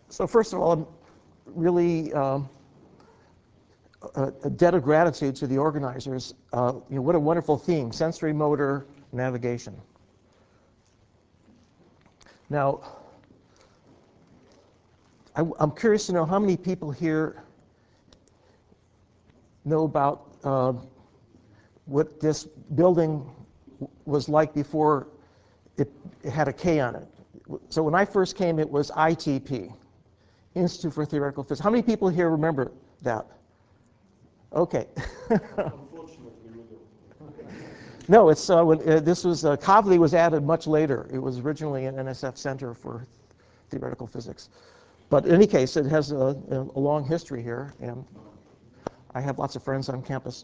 So first of all, I'm really a debt of gratitude to the organizers. What a wonderful theme, sensory motor navigation. Now, I'm curious to know how many people here know about what this building was like before it had a K on it. So when I first came, it was ITP, Institute for Theoretical Physics. How many people here remember that? Okay. Unfortunately, we do. No, it's this was Kavli was added much later. It was originally an NSF Center for Theoretical Physics, but in any case, it has a long history here, and I have lots of friends on campus.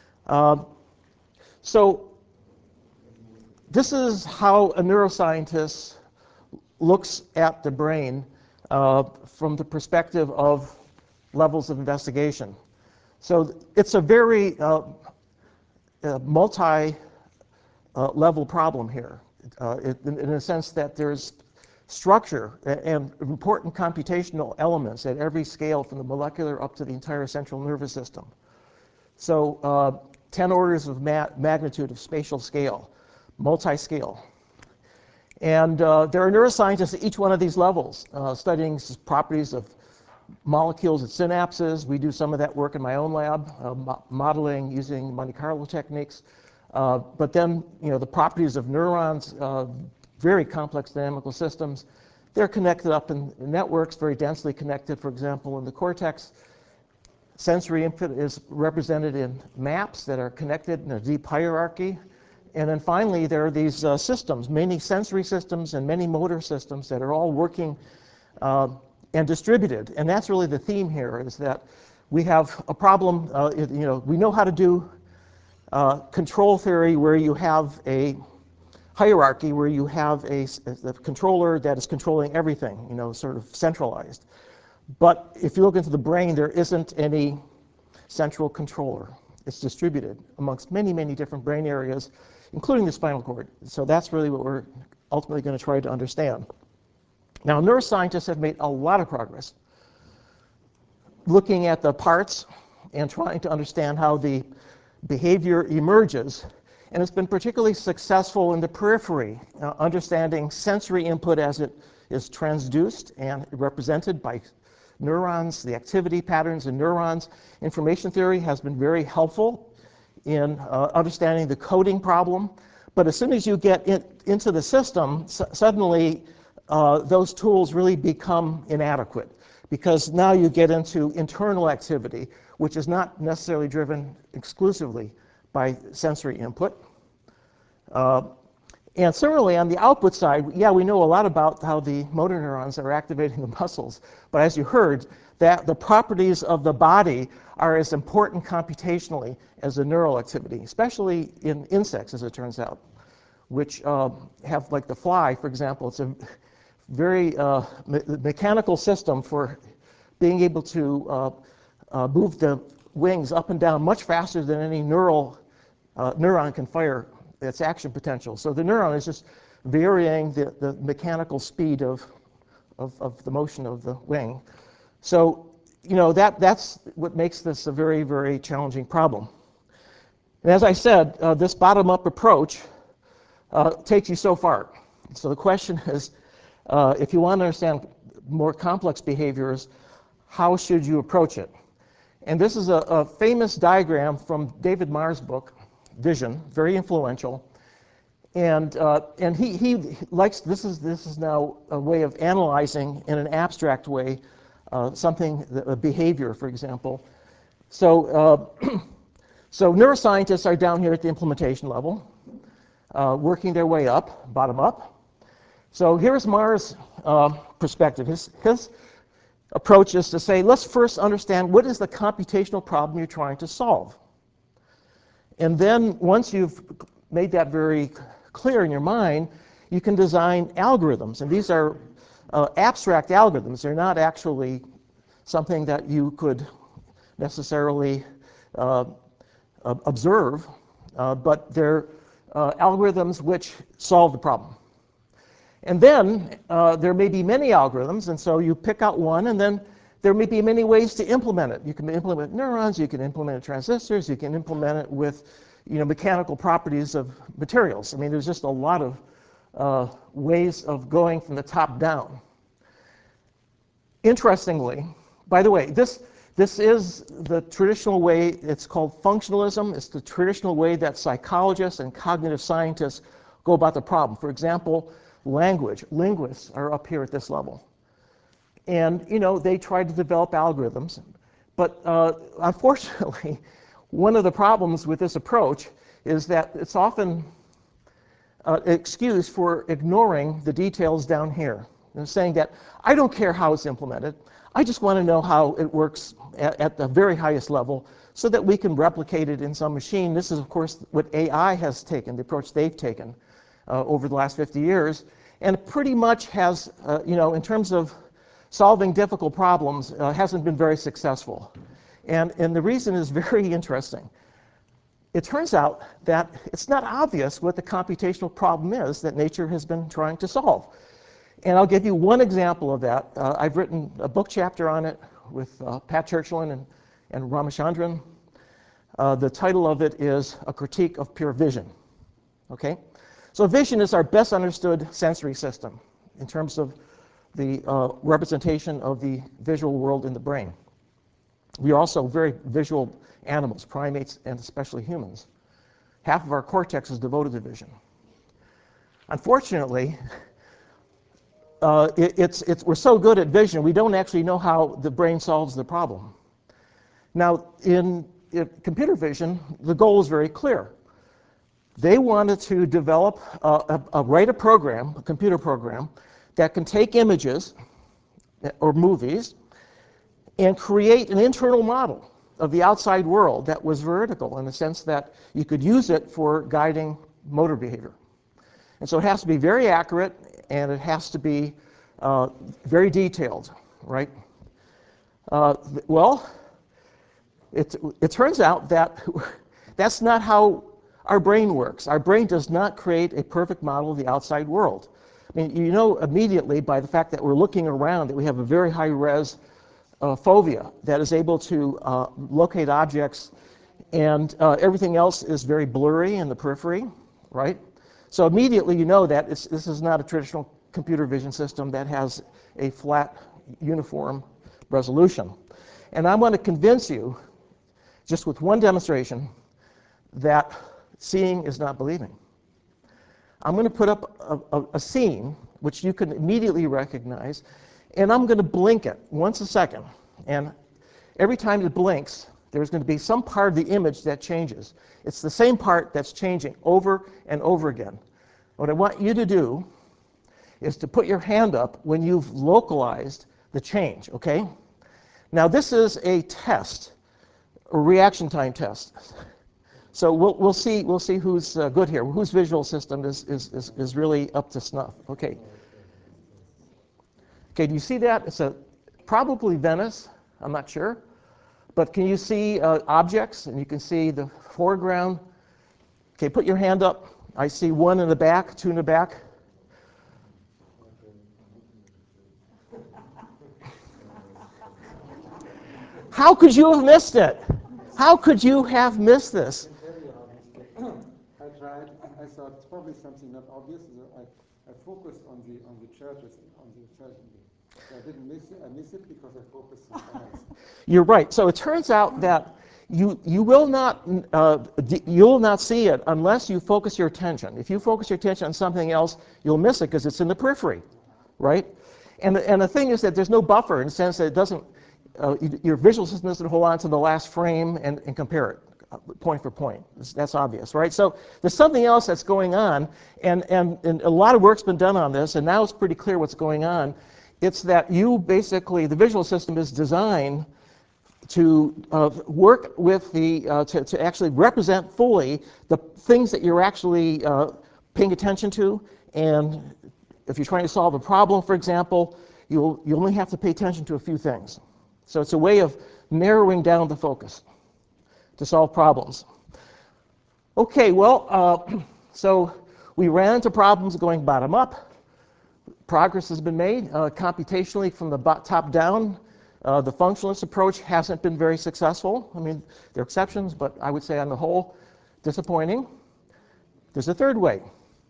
So this is how a neuroscientist looks at the brain from the perspective of levels of investigation. So it's a very multi-level problem here, in a sense that there's structure and important computational elements at every scale, from the molecular up to the entire central nervous system. So 10 orders of magnitude of spatial scale, multi-scale. And there are neuroscientists at each one of these levels studying properties of molecules at synapses. We do some of that work in my own lab, modeling using Monte Carlo techniques. But then, the properties of neurons, very complex dynamical systems. They're connected up in networks, very densely connected, for example, in the cortex. Sensory input is represented in maps that are connected in a deep hierarchy. And then finally, there are these systems, many sensory systems and many motor systems that are all working and distributed. And that's really the theme here, is that we have a problem. We know how to do control theory where you have a hierarchy, where you have a controller that is controlling everything, sort of centralized. But if you look into the brain, there isn't any central controller. It's distributed amongst many, many different brain areas, including the spinal cord. So that's really what we're ultimately going to try to understand. Now, neuroscientists have made a lot of progress looking at the parts and trying to understand how the behavior emerges. And it's been particularly successful in the periphery, understanding sensory input as it is transduced and represented by neurons, the activity patterns in neurons. Information theory has been very helpful in understanding the coding problem. But as soon as you get into the system, suddenly those tools really become inadequate, because now you get into internal activity, which is not necessarily driven exclusively by sensory input. And similarly, on the output side, we know a lot about how the motor neurons are activating the muscles. But as you heard, that the properties of the body are as important computationally as the neural activity, especially in insects, as it turns out, which have, like the fly, for example, it's a very mechanical system for being able to move the wings up and down much faster than any neuron can fire its action potential. So the neuron is just varying the mechanical speed of the motion of the wing. So that's what makes this a very, very challenging problem. And as I said, this bottom-up approach takes you so far. So the question is, if you want to understand more complex behaviors, how should you approach it? And this is a famous diagram from David Marr's book, Vision, very influential. And he likes, this is now a way of analyzing in an abstract way a behavior, for example. So so neuroscientists are down here at the implementation level, working their way up, bottom up. So here's Marr's perspective. His approach is to say, let's first understand what is the computational problem you're trying to solve. And then once you've made that very clear in your mind, you can design algorithms. And these are abstract algorithms. They're not actually something that you could necessarily observe, but they're algorithms which solve the problem. And then there may be many algorithms, and so you pick out one, and then there may be many ways to implement it. You can implement neurons, you can implement it transistors, you can implement it with mechanical properties of materials. I mean, there's just a lot of ways of going from the top down. Interestingly, by the way, this is the traditional way. It's called functionalism. It's the traditional way that psychologists and cognitive scientists go about the problem. For example, language. Linguists are up here at this level. And, they try to develop algorithms. But unfortunately, one of the problems with this approach is that it's often an excuse for ignoring the details down here and saying that I don't care how it's implemented. I just want to know how it works at the very highest level so that we can replicate it in some machine. This is, of course, what AI has taken, the approach they've taken over the last 50 years, and pretty much has, in terms of solving difficult problems, hasn't been very successful. And the reason is very interesting. It turns out that it's not obvious what the computational problem is that nature has been trying to solve. And I'll give you one example of that. I've written a book chapter on it with Pat Churchland and Ramachandran. The title of it is A Critique of Pure Vision. Okay? So vision is our best understood sensory system in terms of the representation of the visual world in the brain. We are also very visual animals, primates, and especially humans. Half of our cortex is devoted to vision. Unfortunately, we're so good at vision, we don't actually know how the brain solves the problem. Now, in computer vision, the goal is very clear. They wanted to develop, write a program, a computer program, that can take images or movies and create an internal model of the outside world that was vertical in the sense that you could use it for guiding motor behavior. And so it has to be very accurate, and it has to be very detailed, right? Well, it turns out that that's not how our brain works. Our brain does not create a perfect model of the outside world. I mean, you know immediately by the fact that we're looking around that we have a very high-res fovea that is able to locate objects, and everything else is very blurry in the periphery, right? So immediately you know that this is not a traditional computer vision system that has a flat, uniform resolution. And I want to convince you, just with one demonstration, that seeing is not believing. I'm going to put up a scene which you can immediately recognize, and I'm going to blink it once a second. And every time it blinks, there's going to be some part of the image that changes. It's the same part that's changing over and over again. What I want you to do is to put your hand up when you've localized the change, okay? Now this is a test, a reaction time test. So we'll see who's good here, whose visual system is really up to snuff. Okay. Okay, do you see that? It's probably Venice, I'm not sure. But can you see objects? And you can see the foreground. Okay, put your hand up. I see one in the back, two in the back. How could you have missed it? How could you have missed this? I tried. I thought it's probably something not obvious. I focused on the churches, on the church. So I didn't miss it. I missed it because I focused on something else. You're right. So it turns out that you will not see it unless you focus your attention. If you focus your attention on something else, you'll miss it because it's in the periphery, right? And the thing is that there's no buffer in the sense that it doesn't. Your visual system doesn't hold on to the last frame and compare it point for point. That's obvious, right? So there's something else that's going on, and a lot of work's been done on this, and now it's pretty clear what's going on. It's that you basically, the visual system is designed to work with to actually represent fully the things that you're actually paying attention to. And if you're trying to solve a problem, for example, you only have to pay attention to a few things. So it's a way of narrowing down the focus to solve problems. Okay, well, so we ran into problems going bottom up. progress has been made computationally from the top down. The functionalist approach hasn't been very successful. I mean, there are exceptions, but I would say on the whole, disappointing. There's a third way.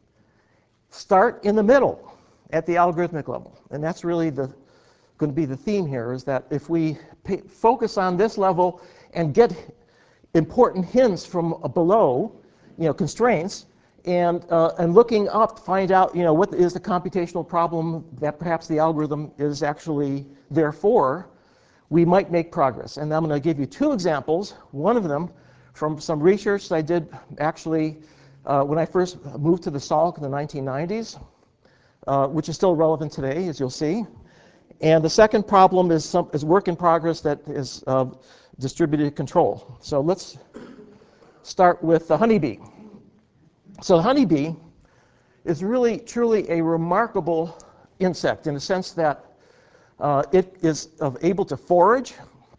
Start in the middle at the algorithmic level. And that's really going to be the theme here, is that if we focus on this level and get important hints from below, constraints, and looking up, find out, what is the computational problem that perhaps the algorithm is actually there for, we might make progress. And I'm going to give you two examples. One of them from some research that I did actually when I first moved to the Salk in the 1990s, which is still relevant today, as you'll see. And the second problem is work in progress that is distributed control. So let's start with the honeybee. So the honeybee is really, truly a remarkable insect in the sense that it is able to forage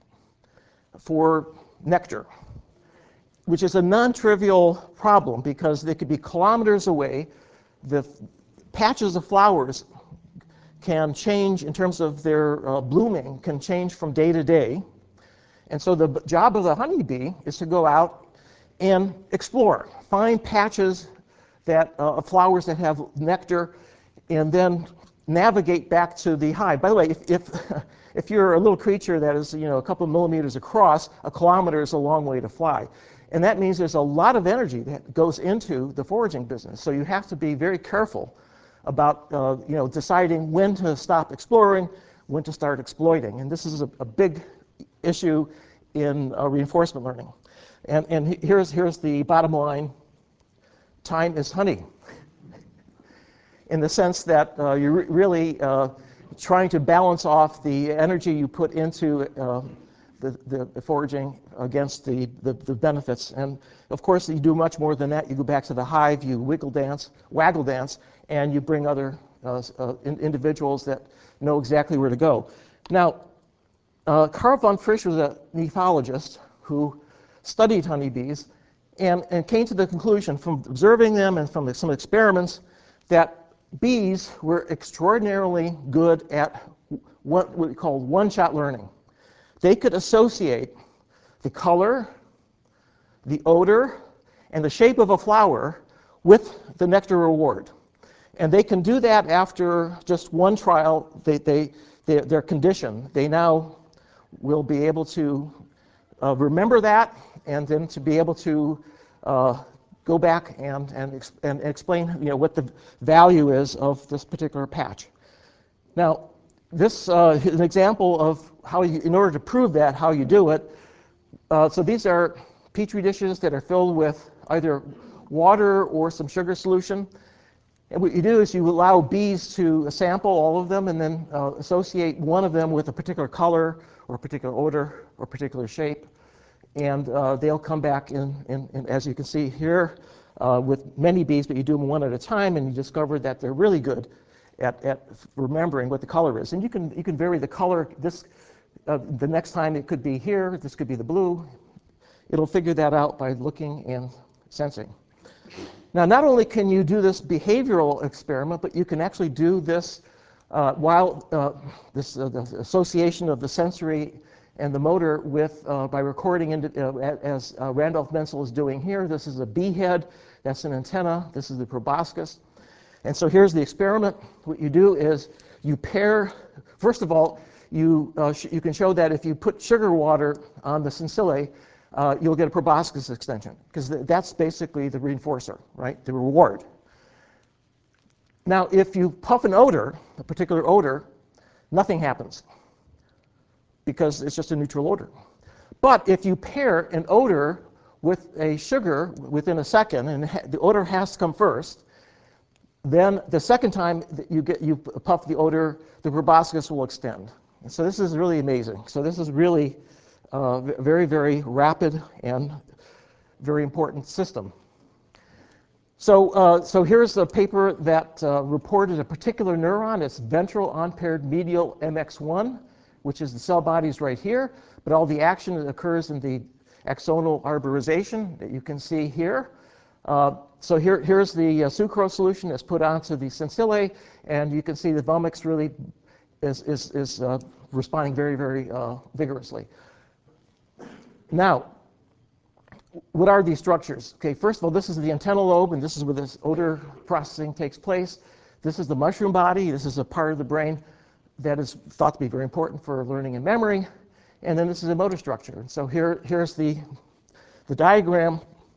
for nectar, which is a non-trivial problem because they could be kilometers away. The patches of flowers can change in terms of their blooming, can change from day to day. And so the job of the honeybee is to go out and explore, find patches of flowers that have nectar, and then navigate back to the hive. By the way, if you're a little creature that is a couple of millimeters across, a kilometer is a long way to fly. And that means there's a lot of energy that goes into the foraging business. So you have to be very careful about deciding when to stop exploring, when to start exploiting. And this is a big issue in reinforcement learning. And here's the bottom line. Time is honey, in the sense that you're really trying to balance off the energy you put into the foraging against the benefits. And of course, you do much more than that. You go back to the hive, you waggle dance, and you bring other individuals that know exactly where to go. Now, Carl von Frisch was an ethologist who studied honeybees and came to the conclusion from observing them and from some experiments that bees were extraordinarily good at what we call one-shot learning. They could associate the color, the odor, and the shape of a flower with the nectar reward. And they can do that after just one trial. They're conditioned. They now will be able to remember that, and then to be able to go back and explain what the value is of this particular patch. Now, this is an example of how you, in order to prove that, how you do it. So these are Petri dishes that are filled with either water or some sugar solution. And what you do is you allow bees to sample all of them and then associate one of them with a particular color or a particular odor or particular shape. And they'll come back in, as you can see here, with many bees, but you do them one at a time, and you discover that they're really good at remembering what the color is. And you can vary the color. The next time it could be here, this could be the blue. It'll figure that out by looking and sensing. Now, not only can you do this behavioral experiment, but you can actually do this while the association of the sensory and the motor by recording as Randolph Menzel is doing here. This is a bee head. That's an antenna. This is the proboscis. And so here's the experiment. What you do is you pair, first of all, you can show that if you put sugar water on the cincillae, you'll get a proboscis extension, because that's basically the reinforcer, right, the reward. Now, if you puff an odor, a particular odor, nothing happens, because it's just a neutral odor. But if you pair an odor with a sugar within a second, and the odor has to come first, then the second time that you puff the odor, the proboscis will extend. And so this is really amazing. So this is really very, very rapid and very important system. So here's a paper that reported a particular neuron. It's ventral unpaired medial MX1, which is the cell bodies right here, but all the action that occurs in the axonal arborization that you can see here. So here's the sucrose solution that's put onto the Sensile, and you can see the Vomix really is responding very, very vigorously. Now, what are these structures? Okay, first of all, this is the antennal lobe, and this is where this odor processing takes place. This is the mushroom body. This is a part of the brain that is thought to be very important for learning and memory. And then this is a motor structure. And so here's the diagram.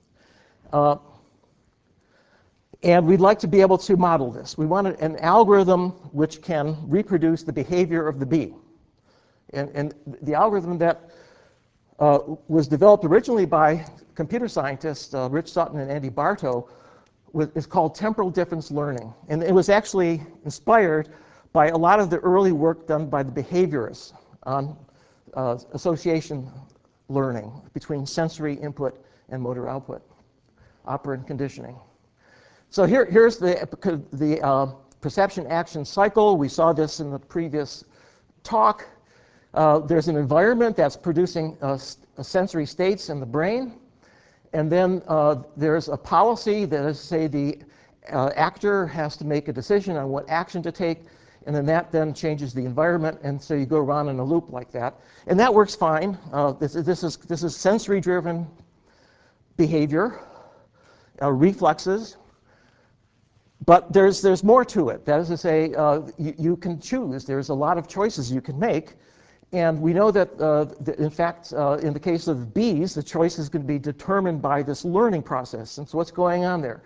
And we'd like to be able to model this. We want an algorithm which can reproduce the behavior of the bee. And the algorithm that was developed originally by computer scientists Rich Sutton and Andy Bartow is called temporal difference learning. And it was actually inspired by a lot of the early work done by the behaviorists on association learning between sensory input and motor output, operant conditioning. So here's the perception action cycle. We saw this in the previous talk. There's an environment that's producing sensory states in the brain. And then there's a policy that is, say, the actor has to make a decision on what action to take, and then that then changes the environment, and so you go around in a loop like that. And that works fine. This is sensory-driven behavior, reflexes. But there's more to it. That is to say, you can choose. There's a lot of choices you can make. And we know that, in fact, in the case of bees, the choice is going to be determined by this learning process. And so what's going on there?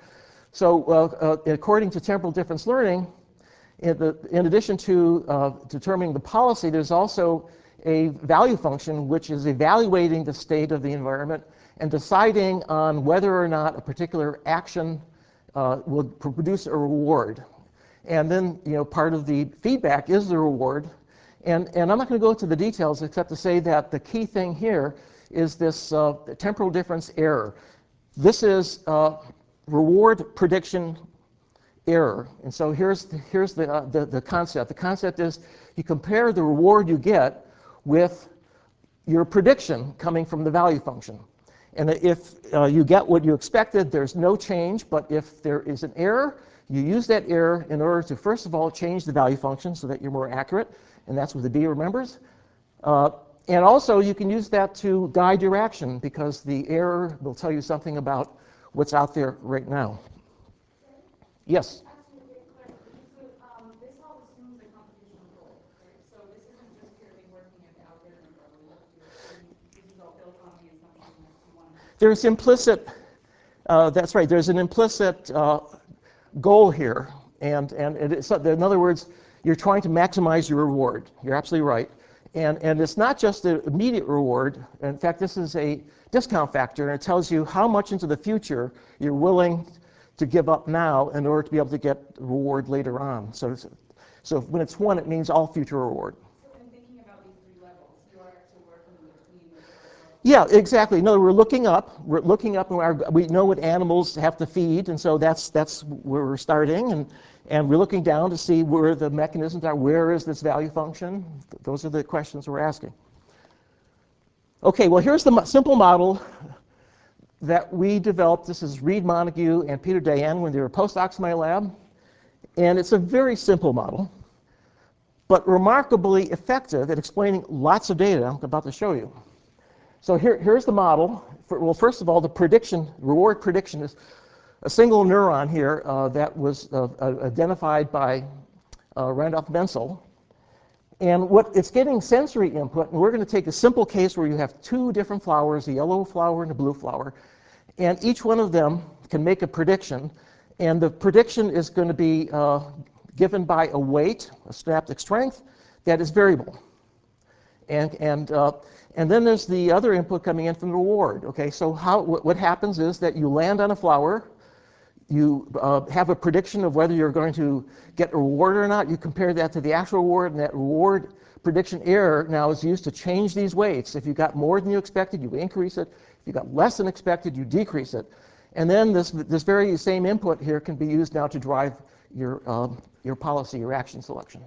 So according to temporal difference learning, in addition to determining the policy, there's also a value function which is evaluating the state of the environment and deciding on whether or not a particular action will produce a reward. And then, part of the feedback is the reward. And I'm not going to go into the details except to say that the key thing here is this temporal difference error. This is reward prediction error. And so here's the concept. The concept is you compare the reward you get with your prediction coming from the value function. And if you get what you expected, there's no change. But if there is an error, you use that error in order to, first of all, change the value function so that you're more accurate. And that's what the bee remembers. And also, you can use that to guide your action, because the error will tell you something about what's out there right now. Yes? Absolutely. So this all assumes a computational goal, right? So this isn't just purely working at the algorithm level. This is all built on the assumption that you want to... There's implicit, that's right, there's an implicit goal here. And it is, in other words, you're trying to maximize your reward. You're absolutely right. And it's not just the immediate reward. In fact, this is a discount factor, and it tells you how much into the future you're willing to give up now in order to be able to get reward later on. So when it's 1, it means all future reward. So in thinking about these 3 levels, you are actually working between the 5 levels? Yeah, exactly. No, we're looking up. We're looking up, and we know what animals have to feed, and so that's where we're starting. And we're looking down to see where the mechanisms are. Where is this value function? Those are the questions we're asking. Okay, well, here's the simple model that we developed. This is Reed Montague and Peter Dayan when they were postdocs in my lab. And it's a very simple model, but remarkably effective at explaining lots of data I'm about to show you. So here's the model. Well, first of all, the prediction, reward prediction, is a single neuron here that was identified by Randolph Menzel. And what it's getting sensory input, and we're going to take a simple case where you have 2 different flowers, a yellow flower and a blue flower, and each one of them can make a prediction, and the prediction is going to be given by a weight, a synaptic strength, that is variable. And then there's the other input coming in from the reward. Okay, so what happens is that you land on a flower, you have a prediction of whether you're going to get a reward or not. You compare that to the actual reward, and that reward prediction error now is used to change these weights. If you got more than you expected, you increase it. If you got less than expected, you decrease it. And then this very same input here can be used now to drive your policy, your action selection.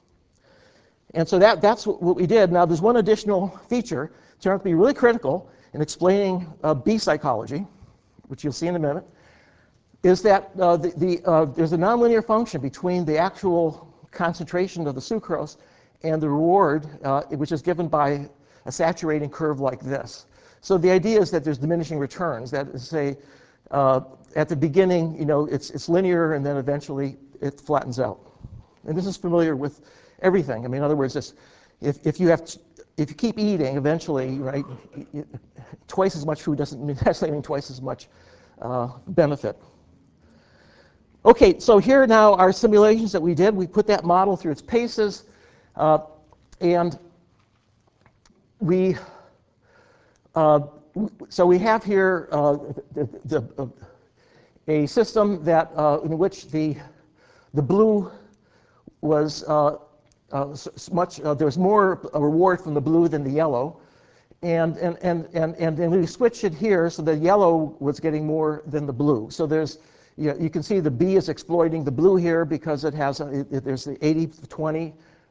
And so that's what we did. Now, there's one additional feature. It turned out to be really critical in explaining bee psychology, which you'll see in a minute. is that there's a nonlinear function between the actual concentration of the sucrose and the reward, which is given by a saturating curve like this. So the idea is that there's diminishing returns. That is, say, at the beginning, it's linear, and then eventually it flattens out. And this is familiar with everything. I mean, in other words, if you keep eating, eventually, right, twice as much food doesn't necessarily mean twice as much benefit. Okay, so here now are simulations that we did. We put that model through its paces, and so we have here a system that in which the blue was there was more reward from the blue than the yellow, and then we switched it here so the yellow was getting more than the blue. So you can see the B is exploiting the blue here because it has there's the 80-20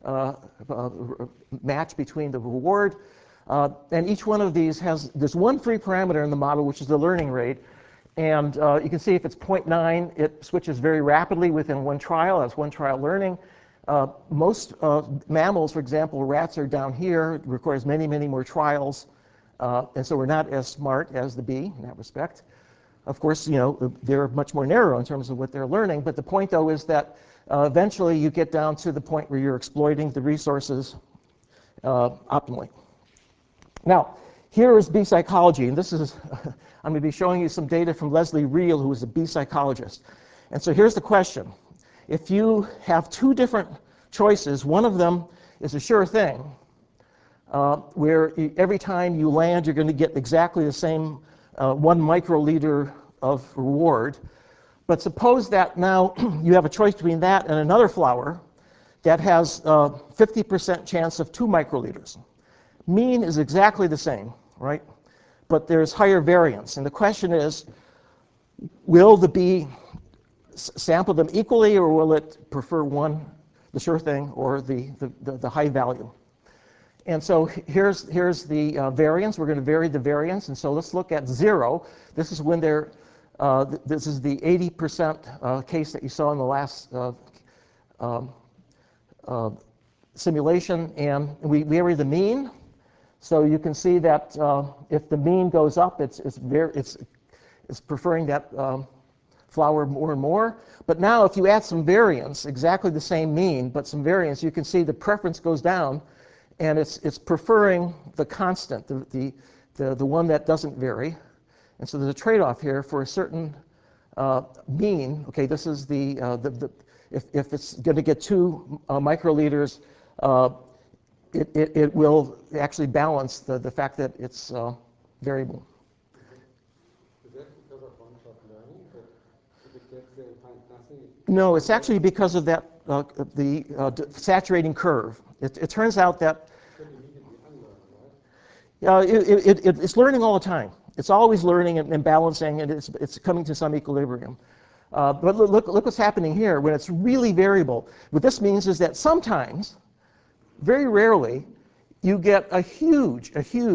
match between the reward, and each one of these there's one free parameter in the model, which is the learning rate, and you can see if it's 0.9, it switches very rapidly within one trial. That's one trial learning. Most mammals, for example, rats are down here. It requires many, many more trials, and so we're not as smart as the bee in that respect. Of course, they're much more narrow in terms of what they're learning, but the point, though, is that eventually you get down to the point where you're exploiting the resources optimally. Now, here is bee psychology, and this is, I'm going to be showing you some data from Leslie Reel, who is a bee psychologist. And so here's the question. If you have two different choices, one of them is a sure thing, where every time you land, you're going to get exactly the same 1 microliter of reward. But suppose that now you have a choice between that and another flower that has 50% chance of 2 microliters. Mean is exactly the same, right? But there's higher variance. And the question is, will the bee sample them equally, or will it prefer one, the sure thing, or the high value? And so here's the variance. We're going to vary the variance. And so let's look at 0. This is when this is the 80% case that you saw in the last simulation. And we vary the mean. So you can see that if the mean goes up, it's preferring that flower more and more. But now if you add some variance, exactly the same mean, but some variance, you can see the preference goes down, and it's preferring the constant, the one that doesn't vary. And so there's a trade-off here for a certain mean. Okay, this is if it's going to get 2 microliters, it will actually balance the fact that it's variable. Is that because of one-shot learning, that if it gets there and finds nothing? No, it's actually because of that the saturating curve. It turns out that it's learning all the time. It's always learning and balancing, and it's coming to some equilibrium. But look what's happening here when it's really variable. What this means is that sometimes, very rarely, you get a huge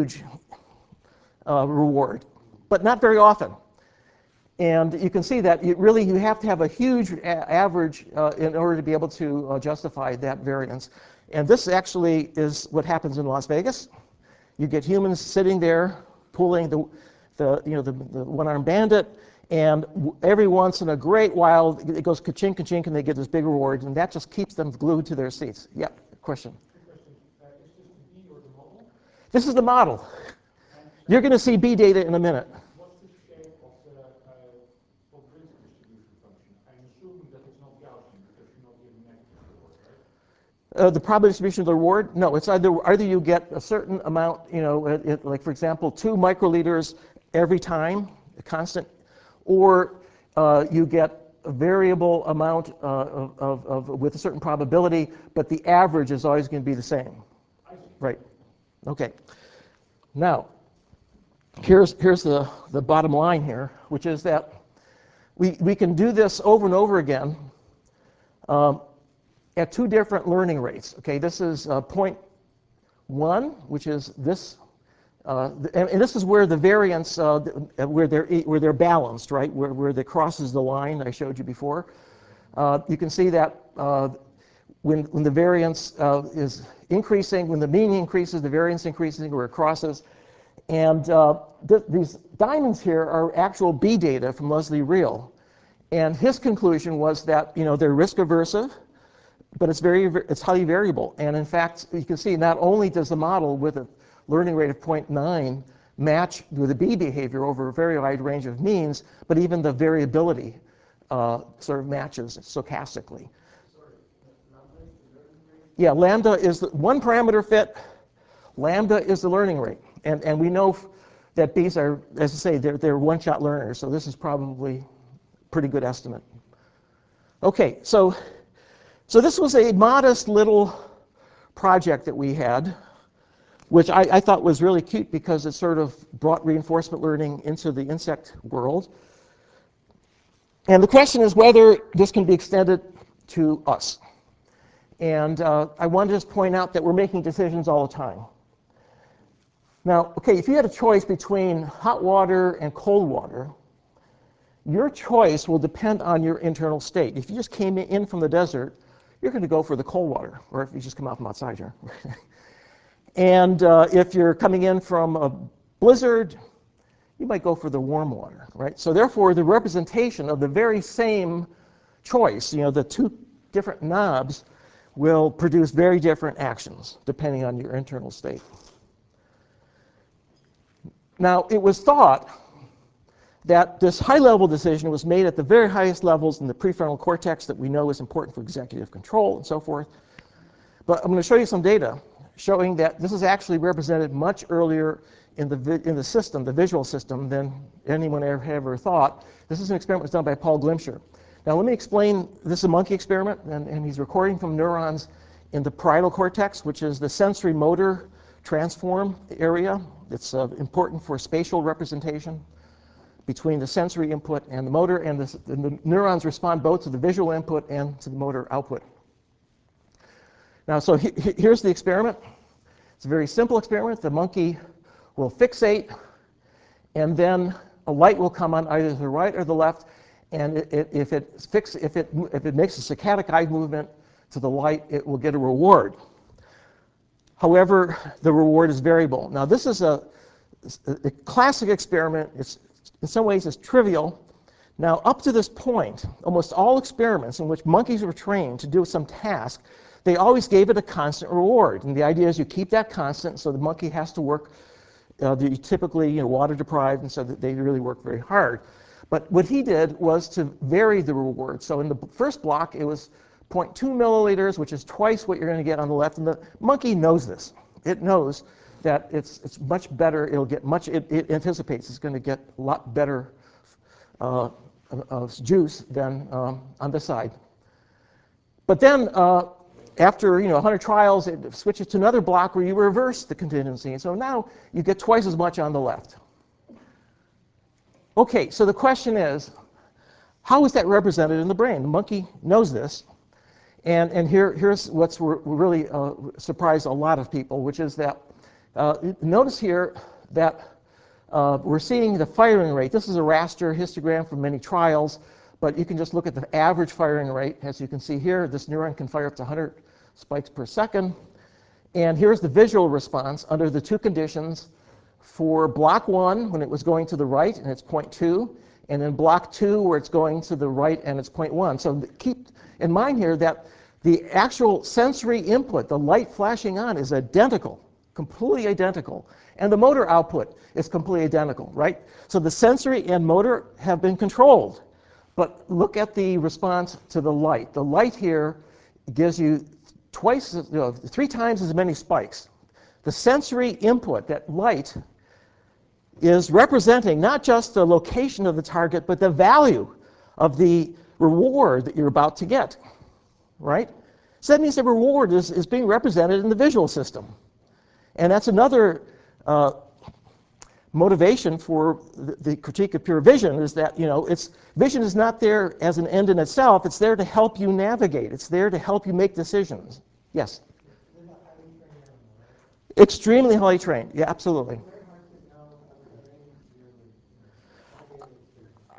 reward, but not very often. And you can see that you have to have a huge average in order to be able to justify that variance. And this actually is what happens in Las Vegas. You get humans sitting there pulling the one-armed bandit, and every once in a great while it goes ka-chink, ka-chink, and they get this big reward, and that just keeps them glued to their seats. Yeah, question. Is this the bee or the model? This is the model. You're going to see bee data in a minute. What's the shape of the probability distribution function? I'm assuming that it's not Gaussian because you're not giving negative reward, right? The probability distribution of the reward? No, it's either you get a certain amount, like for example, 2 microliters every time, a constant, or you get a variable amount with a certain probability, but the average is always going to be the same. I see. Right. Okay. Now, here's the bottom line here, which is that we can do this over and over again at 2 different learning rates. Okay, this is 0.1, which is this And this is where the variance, where they're balanced, right? Where they crosses the line I showed you before. You can see that when the variance is increasing, when the mean increases, the variance increases where it crosses. And these diamonds here are actual B data from Leslie Real. And his conclusion was that, they're risk aversive, but it's highly variable. And in fact, you can see not only does the model with a learning rate of 0.9 match with the B behavior over a very wide range of means, but even the variability sort of matches stochastically. Yeah, lambda is the one parameter fit. Lambda is the learning rate. And we know that Bs are, as I say, they're one-shot learners. So this is probably a pretty good estimate. OK, so this was a modest little project that we had, which I thought was really cute because it sort of brought reinforcement learning into the insect world. And the question is whether this can be extended to us. And I want to just point out that we're making decisions all the time. Now, OK, if you had a choice between hot water and cold water, your choice will depend on your internal state. If you just came in from the desert, you're going to go for the cold water, or if you just come out from outside here. And if you're coming in from a blizzard, you might go for the warm water, right? So therefore, the representation of the very same choice, the two different knobs, will produce very different actions depending on your internal state. Now, it was thought that this high-level decision was made at the very highest levels in the prefrontal cortex that we know is important for executive control and so forth. But I'm going to show you some data showing that this is actually represented much earlier in the system, the visual system, than anyone ever thought. This is an experiment that was done by Paul Glimcher. Now, let me explain. This is a monkey experiment, and he's recording from neurons in the parietal cortex, which is the sensory motor transform area. It's important for spatial representation between the sensory input and the motor, and the neurons respond both to the visual input and to the motor output. Now, so here's the experiment. It's a very simple experiment. The monkey will fixate, and then a light will come on either the right or the left, and if it makes a saccadic eye movement to the light, it will get a reward. However, the reward is variable. Now, this is a classic experiment. In some ways, it's trivial. Now, up to this point, almost all experiments in which monkeys were trained to do some task, they always gave it a constant reward. And the idea is you keep that constant, so the monkey has to work typically water deprived, and so that they really work very hard. But what he did was to vary the reward. So in the first block, it was 0.2 milliliters, which is twice what you're going to get on the left. And the monkey knows this. It knows that it's much better. It anticipates it's going to get a lot better juice than on the side. But then after 100 trials, it switches to another block where you reverse the contingency. And so now you get twice as much on the left. OK, so the question is, how is that represented in the brain? The monkey knows this. And here's what's really surprised a lot of people, which is that notice here that we're seeing the firing rate. This is a raster histogram from many trials, but you can just look at the average firing rate. As you can see here, this neuron can fire up to 100 spikes per second. And here's the visual response under the two conditions. For block 1, when it was going to the right, and it's 0.2, and then block 2, where it's going to the right, and it's 0.1. So keep in mind here that the actual sensory input, the light flashing on, is identical, completely identical. And the motor output is completely identical, right? So the sensory and motor have been controlled. But look at the response to the light. The light here gives you 3 times as many spikes. The sensory input, that light, is representing not just the location of the target, but the value of the reward that you're about to get, right? So that means the reward is being represented in the visual system. And that's another motivation for the critique of pure vision, is that vision is not there as an end in itself. It's there to help you navigate. It's there to help you make decisions. Yes? Extremely highly trained. Yeah, absolutely.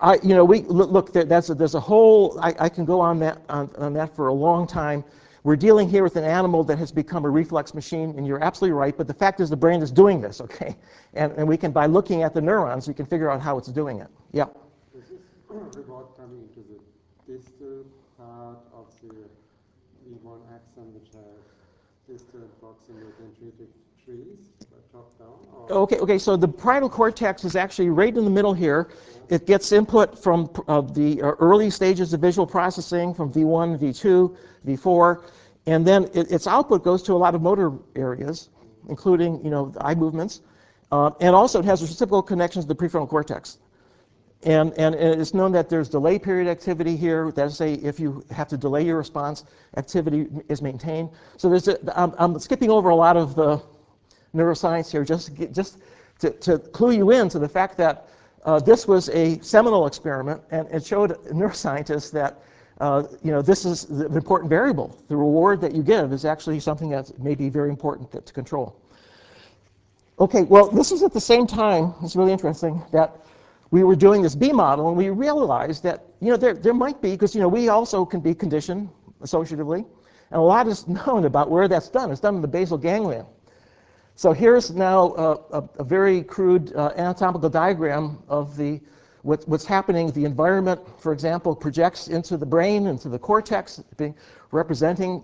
Look, there's a whole, I can go on that for a long time. We're dealing here with an animal that has become a reflex machine, and you're absolutely right, but the fact is the brain is doing this, okay? And we can, by looking at the neurons, we can figure out how it's doing it. Yeah? Is this reward coming into the distal part of the V1 axon, which has distal and proximal dendritic trees, top down? Or? Okay, so the parietal cortex is actually right in the middle here. It gets input from the early stages of visual processing, from V1, V2, V4, and then its output goes to a lot of motor areas, including the eye movements, and also it has reciprocal connections to the prefrontal cortex. And it's known that there's delay period activity here. That is, say, if you have to delay your response, activity is maintained. So I'm skipping over a lot of the neuroscience here, just to clue you in to the fact that this was a seminal experiment, and it showed neuroscientists that this is the important variable. The reward that you give is actually something that may be very important to control. Okay, well, this is at the same time, it's really interesting, that we were doing this B model, and we realized that there might be, because we also can be conditioned associatively, and a lot is known about where that's done. It's done in the basal ganglia. So here's now a very crude anatomical diagram of what's happening. The environment, for example, projects into the brain, into the cortex, representing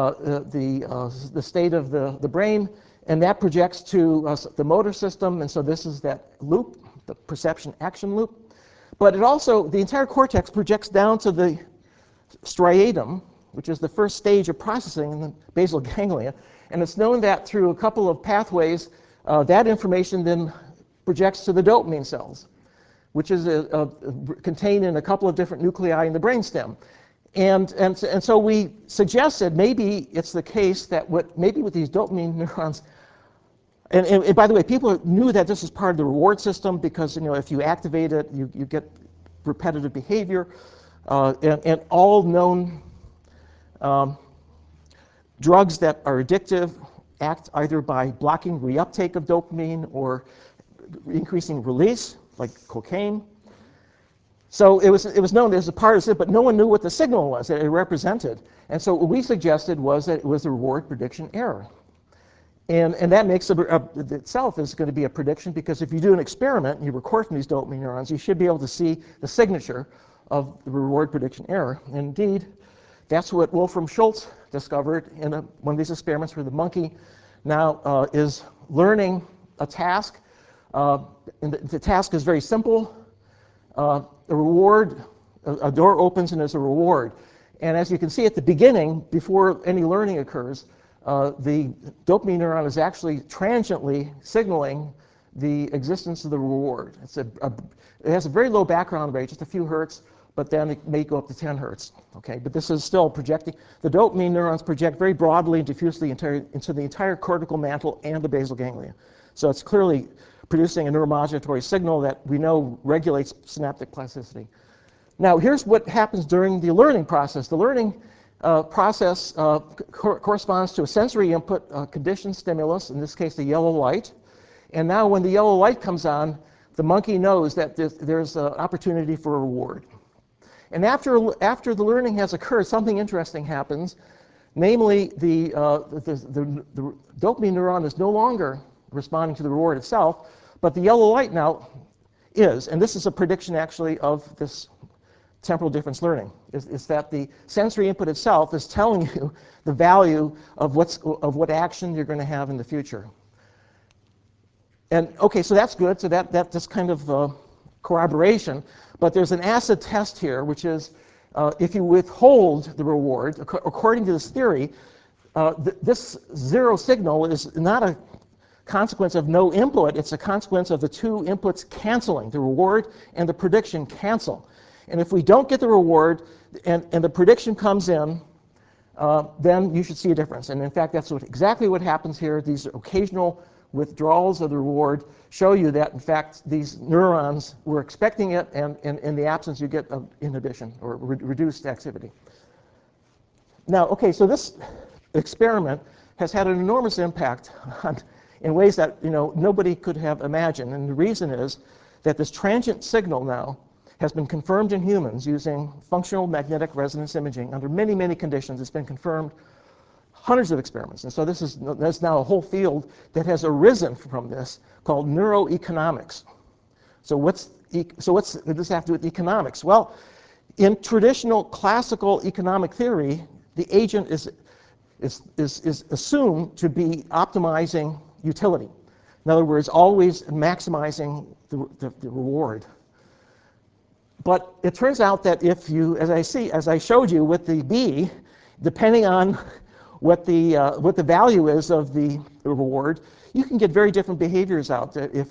the state of the brain, and that projects to the motor system. And so this is that loop, the perception-action loop. But it also, the entire cortex projects down to the striatum, which is the first stage of processing in the basal ganglia. And it's known that through a couple of pathways, that information then projects to the dopamine cells, which is contained in a couple of different nuclei in the brainstem. And so we suggested maybe it's the case that maybe with these dopamine neurons, and by the way, people knew that this is part of the reward system because if you activate it, you get repetitive behavior, and all known drugs that are addictive act either by blocking reuptake of dopamine or increasing release, like cocaine. So it was known as a part of it, but no one knew what the signal was that it represented. And so what we suggested was that it was a reward prediction error. And that makes itself is going to be a prediction, because if you do an experiment and you record from these dopamine neurons, you should be able to see the signature of the reward prediction error. And indeed, that's what Wolfram Schultz discovered in one of these experiments where the monkey now is learning a task. And the task is very simple. A reward, a door opens and there's a reward. And as you can see at the beginning, before any learning occurs, the dopamine neuron is actually transiently signaling the existence of the reward. It has a very low background rate, just a few hertz, but then it may go up to 10 hertz. Okay, but this is still projecting. The dopamine neurons project very broadly and diffusely into the entire cortical mantle and the basal ganglia. So it's clearly producing a neuromodulatory signal that we know regulates synaptic plasticity. Now, here's what happens during the learning process. The learning process corresponds to a sensory input, conditioned stimulus, in this case the yellow light. And now when the yellow light comes on, the monkey knows that there's an opportunity for a reward. And after the learning has occurred, something interesting happens. Namely, the dopamine neuron is no longer responding to the reward itself, but the yellow light now is. And this is a prediction, actually, of this temporal difference learning, is that the sensory input itself is telling you the value of what action you're going to have in the future. And okay, so that's good. So that's kind of corroboration. But there's an acid test here, which is if you withhold the reward, according to this theory, this zero signal is not a consequence of no input. It's a consequence of the two inputs canceling. The reward and the prediction cancel. And if we don't get the reward and the prediction comes in, then you should see a difference. And in fact, that's exactly what happens here. These occasional withdrawals of the reward show you that, in fact, these neurons were expecting it, and in the absence, you get inhibition or reduced activity. Now, okay, so this experiment has had an enormous impact in ways that nobody could have imagined. And the reason is that this transient signal now has been confirmed in humans using functional magnetic resonance imaging under many, many conditions. It's been confirmed hundreds of experiments. And so there's now a whole field that has arisen from this called neuroeconomics. So what's this have to do with economics? Well, in traditional classical economic theory, the agent is assumed to be optimizing utility. In other words, always maximizing the reward. But it turns out that if you, as I showed you with the bee, depending on what the value is of the reward, you can get very different behaviors out if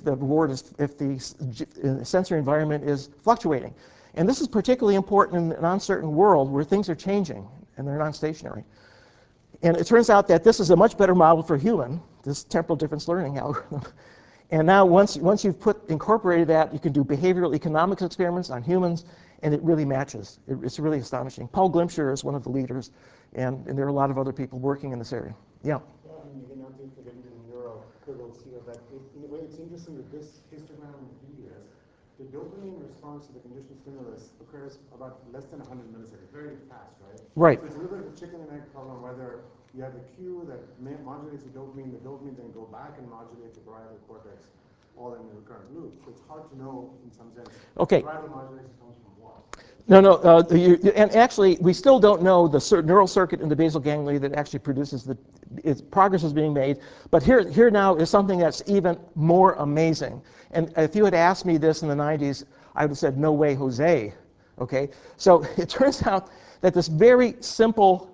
the sensory environment is fluctuating. And this is particularly important in an uncertain world where things are changing and they're non-stationary. And it turns out that this is a much better model for human, this temporal difference learning algorithm. And now once you've incorporated that, you can do behavioral economics experiments on humans, and it really matches. It's really astonishing. Paul Glimcher is one of the leaders, and there are a lot of other people working in this area. Yeah? Yeah, I mean, you know, to get into the neuroquibbles here, but in a way it's interesting that this histogram here, the dopamine response to the conditioned stimulus occurs about less than 100 milliseconds, very fast, right? Right. So it's a little bit of a chicken and egg problem, whether you have a cue that modulates the dopamine then go back and modulate the parietal cortex, all in the recurrent loop. So it's hard to know, in some sense, Okay. parietal modulation comes from what? No. And actually, we still don't know the neural circuit in the basal ganglia that actually produces progress is being made. But here now is something that's even more amazing. And if you had asked me this in the 90s, I would have said, no way, Jose. Okay? So it turns out that this very simple,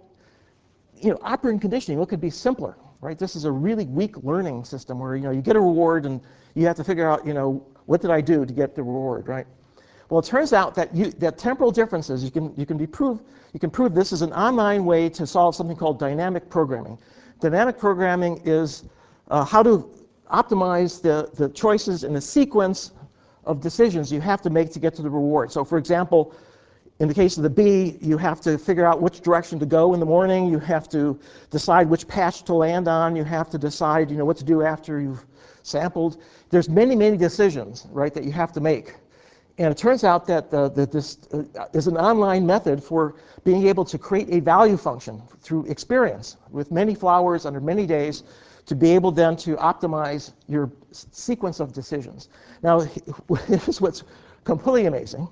operant conditioning, what could be simpler, right? This is a really weak learning system where, you get a reward and you have to figure out, what did I do to get the reward, right? Well, it turns out that temporal differences, you can prove this is an online way to solve something called dynamic programming. Dynamic programming is how to optimize the choices in the sequence of decisions you have to make to get to the reward. So, for example, in the case of the bee, you have to figure out which direction to go in the morning. You have to decide which patch to land on. You have to decide, what to do after you've sampled. There's many, many decisions, right, that you have to make. And it turns out that this is an online method for being able to create a value function through experience with many flowers under many days to be able then to optimize your sequence of decisions. Now, here's what's completely amazing,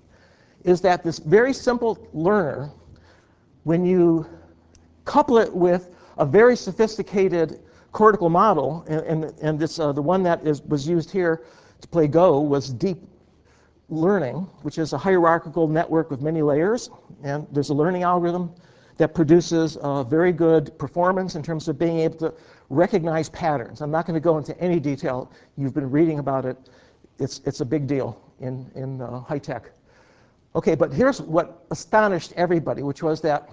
is that this very simple learner, when you couple it with a very sophisticated cortical model, and this the one that was used here to play Go was deep learning, which is a hierarchical network with many layers, and there's a learning algorithm that produces very good performance in terms of being able to recognize patterns. I'm not going to go into any detail. You've been reading about it. It's a big deal in high tech. Okay, but here's what astonished everybody, which was that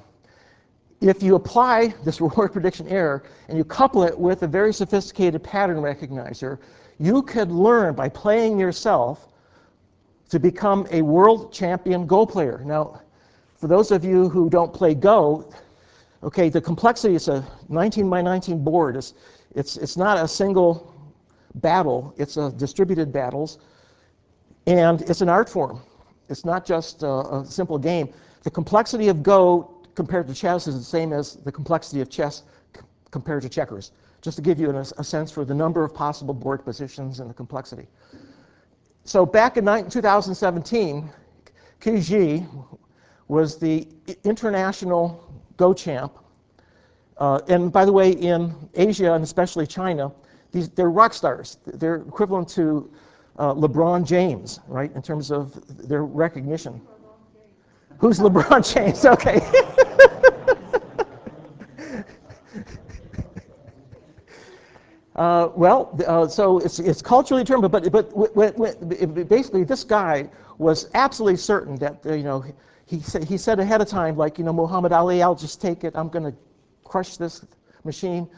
if you apply this reward prediction error and you couple it with a very sophisticated pattern recognizer, you could learn by playing yourself to become a world champion Go player. Now, for those of you who don't play Go, okay, the complexity is a 19 by 19 board. It's not a single battle. It's a distributed battles, and it's an art form. It's not just a simple game. The complexity of Go compared to chess is the same as the complexity of chess compared to checkers, just to give you a sense for the number of possible board positions and the complexity. So back in 2017, Qi Ji was the international Go champ. And by the way, in Asia and especially China, they're rock stars. They're equivalent to LeBron James, right, in terms of their recognition. Who's LeBron James? Okay. So it's culturally determined, but basically this guy was absolutely certain that he said ahead of time, like, Muhammad Ali, I'll just take it. I'm going to crush this machine.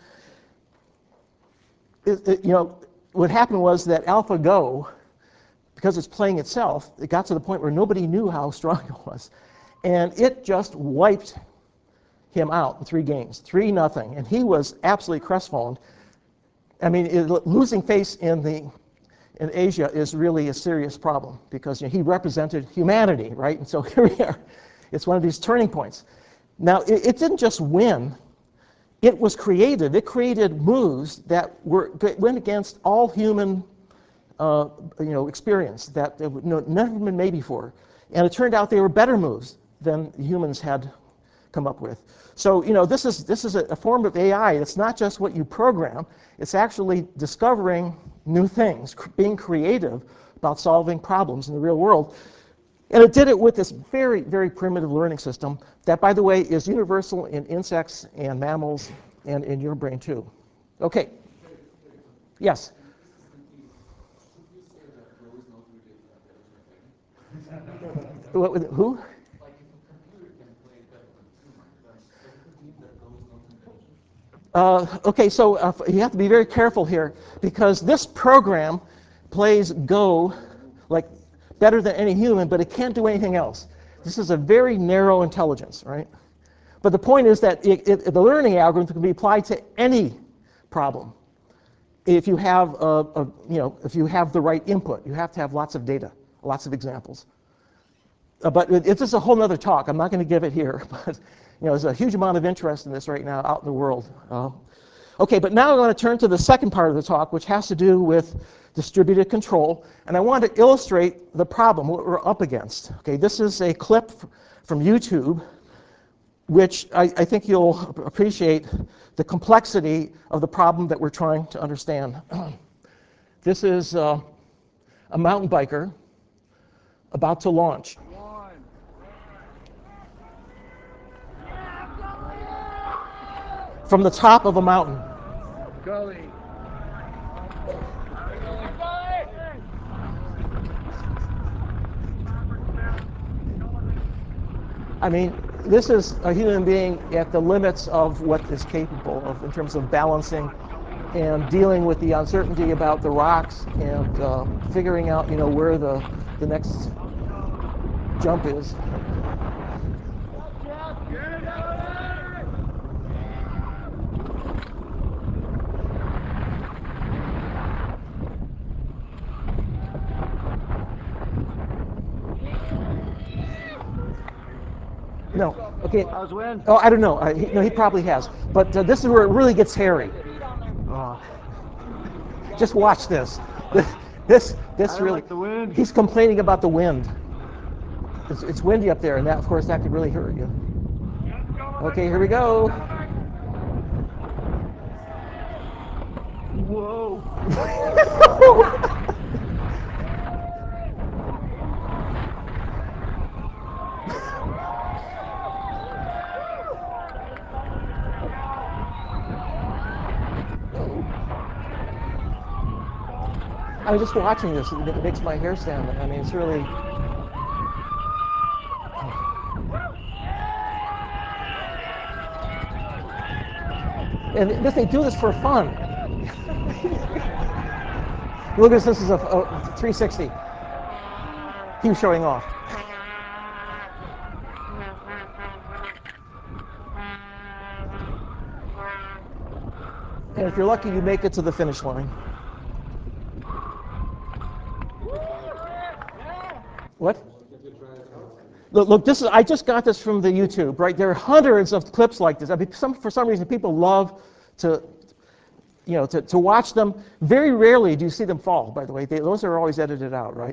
What happened was that AlphaGo, because it's playing itself, it got to the point where nobody knew how strong it was, and it just wiped him out in 3 games, 3-0, and he was absolutely crestfallen. I mean, losing face in in Asia is really a serious problem because he represented humanity, right? And so here we are. It's one of these turning points. Now, it didn't just win. It was creative. It created moves that went against all human experience that never been made before. And it turned out they were better moves than humans had come up with. So this is a form of AI. It's not just what you program. It's actually discovering new things, being creative about solving problems in the real world. And it did it with this very, very primitive learning system that, by the way, is universal in insects and mammals and in your brain too. Okay. Yes? Who? Like if a computer can play better than a human, then does it mean that Go is not intelligent? Okay, so you have to be very careful here because this program plays Go like better than any human, but it can't do anything else. This is a very narrow intelligence, right? But the point is that the learning algorithm can be applied to any problem. If you have if you have the right input, you have to have lots of data, lots of examples. But it's just a whole other talk. I'm not going to give it here. But there's a huge amount of interest in this right now out in the world. Okay, but now I want to turn to the second part of the talk, which has to do with distributed control. And I want to illustrate the problem, what we're up against. Okay, this is a clip from YouTube, which I think you'll appreciate the complexity of the problem that we're trying to understand. This is a mountain biker about to launch. From the top of a mountain. Going. I mean, this is a human being at the limits of what is capable of in terms of balancing and dealing with the uncertainty about the rocks and figuring out, where the next jump is. No. Okay. How's Win? Oh, I don't know. He probably has. But this is where it really gets hairy. Just watch this. This really. Like the wind. He's complaining about the wind. It's windy up there, and that, of course, that could really hurt you. Okay, here we go. Whoa. I was just watching this. It makes my hair stand up. I mean, it's really. And they do this for fun. Look at this is a 360. He was showing off. And if you're lucky, you make it to the finish line. What? Look, this is. I just got this from the YouTube, right? There are hundreds of clips like this. I mean, for some reason, people love to watch them. Very rarely do you see them fall, by the way. Those are always edited out, right?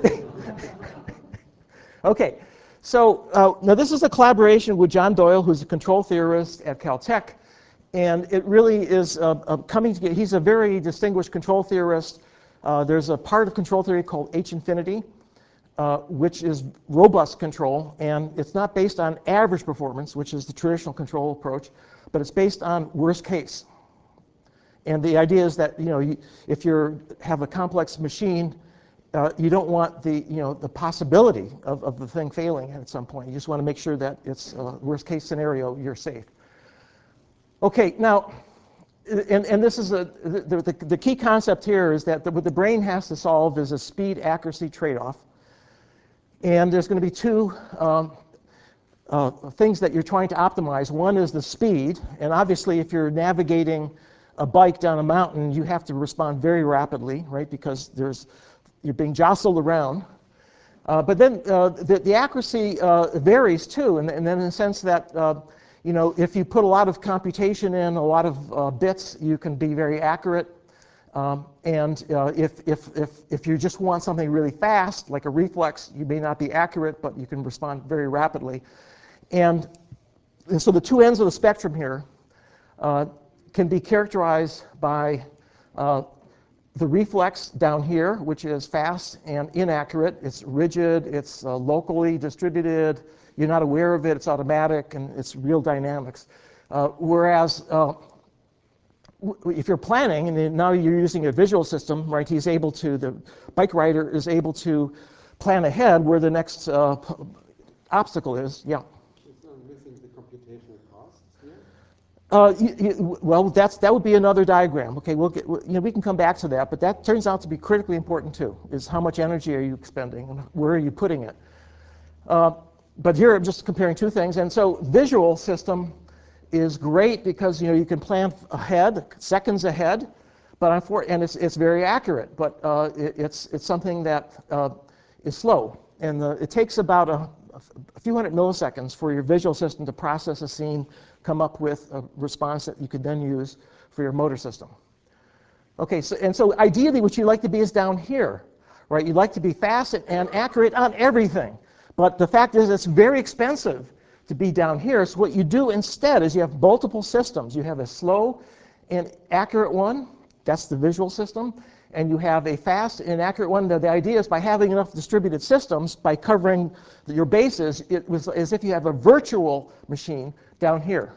Okay, so now this is a collaboration with John Doyle, who's a control theorist at Caltech. And it really is coming together. He's a very distinguished control theorist. There's a part of control theory called H-infinity, which is robust control, and it's not based on average performance, which is the traditional control approach, but it's based on worst case. And the idea is that if you have a complex machine, you don't want the possibility of the thing failing at some point. You just want to make sure that it's worst case scenario, you're safe. Okay, now, and this is the key concept here is that what the brain has to solve is a speed-accuracy trade-off. And there's going to be two things that you're trying to optimize. One is the speed, and obviously if you're navigating a bike down a mountain, you have to respond very rapidly, right? Because you're being jostled around. But then the accuracy varies too, and then in the sense that if you put a lot of computation in, a lot of bits, you can be very accurate. And if you just want something really fast, like a reflex, you may not be accurate, but you can respond very rapidly. And so the two ends of the spectrum here can be characterized by the reflex down here, which is fast and inaccurate. It's rigid, it's locally distributed, you're not aware of it, it's automatic, and it's real dynamics. Whereas if you're planning, and now you're using a visual system, right, the bike rider is able to plan ahead where the next obstacle is. Yeah. So I'm missing the computational costs here. Well, that would be another diagram. Okay, we can come back to that, but that turns out to be critically important too. Is how much energy are you expending and where are you putting it? But here I'm just comparing two things, and so visual system is great because you can plan ahead, seconds ahead, and it's very accurate. But it's something that is slow, and it takes about a few hundred milliseconds for your visual system to process a scene, come up with a response that you could then use for your motor system. Okay, so ideally what you'd like to be is down here, right? You'd like to be fast and accurate on everything. But the fact is it's very expensive to be down here. So what you do instead is you have multiple systems. You have a slow and accurate one, that's the visual system, and you have a fast and accurate one. The idea is by having enough distributed systems, by covering your bases, it was as if you have a virtual machine down here.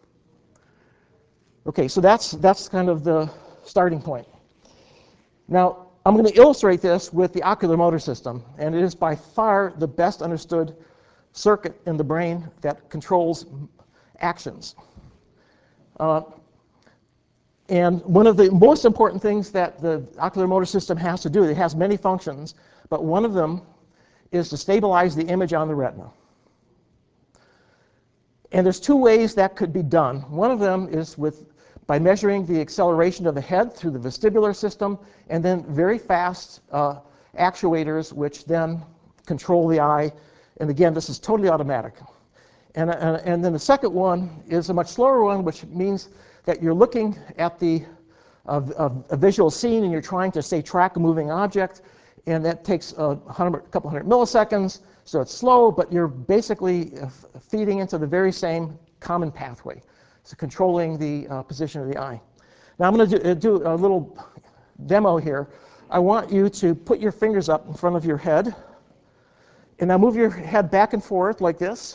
Okay, so that's kind of the starting point. Now, I'm going to illustrate this with the ocular motor system, and it is by far the best understood circuit in the brain that controls actions. And one of the most important things that the ocular motor system has to do, it has many functions, but one of them is to stabilize the image on the retina. And there's two ways that could be done. One of them is by measuring the acceleration of the head through the vestibular system, and then very fast actuators which then control the eye. And again, this is totally automatic. And then the second one is a much slower one, which means that you're looking at a visual scene and you're trying to, say, track a moving object, and that takes a couple hundred milliseconds, so it's slow, but you're basically feeding into the very same common pathway, so controlling the position of the eye. Now I'm going to do a little demo here. I want you to put your fingers up in front of your head, and now move your head back and forth like this.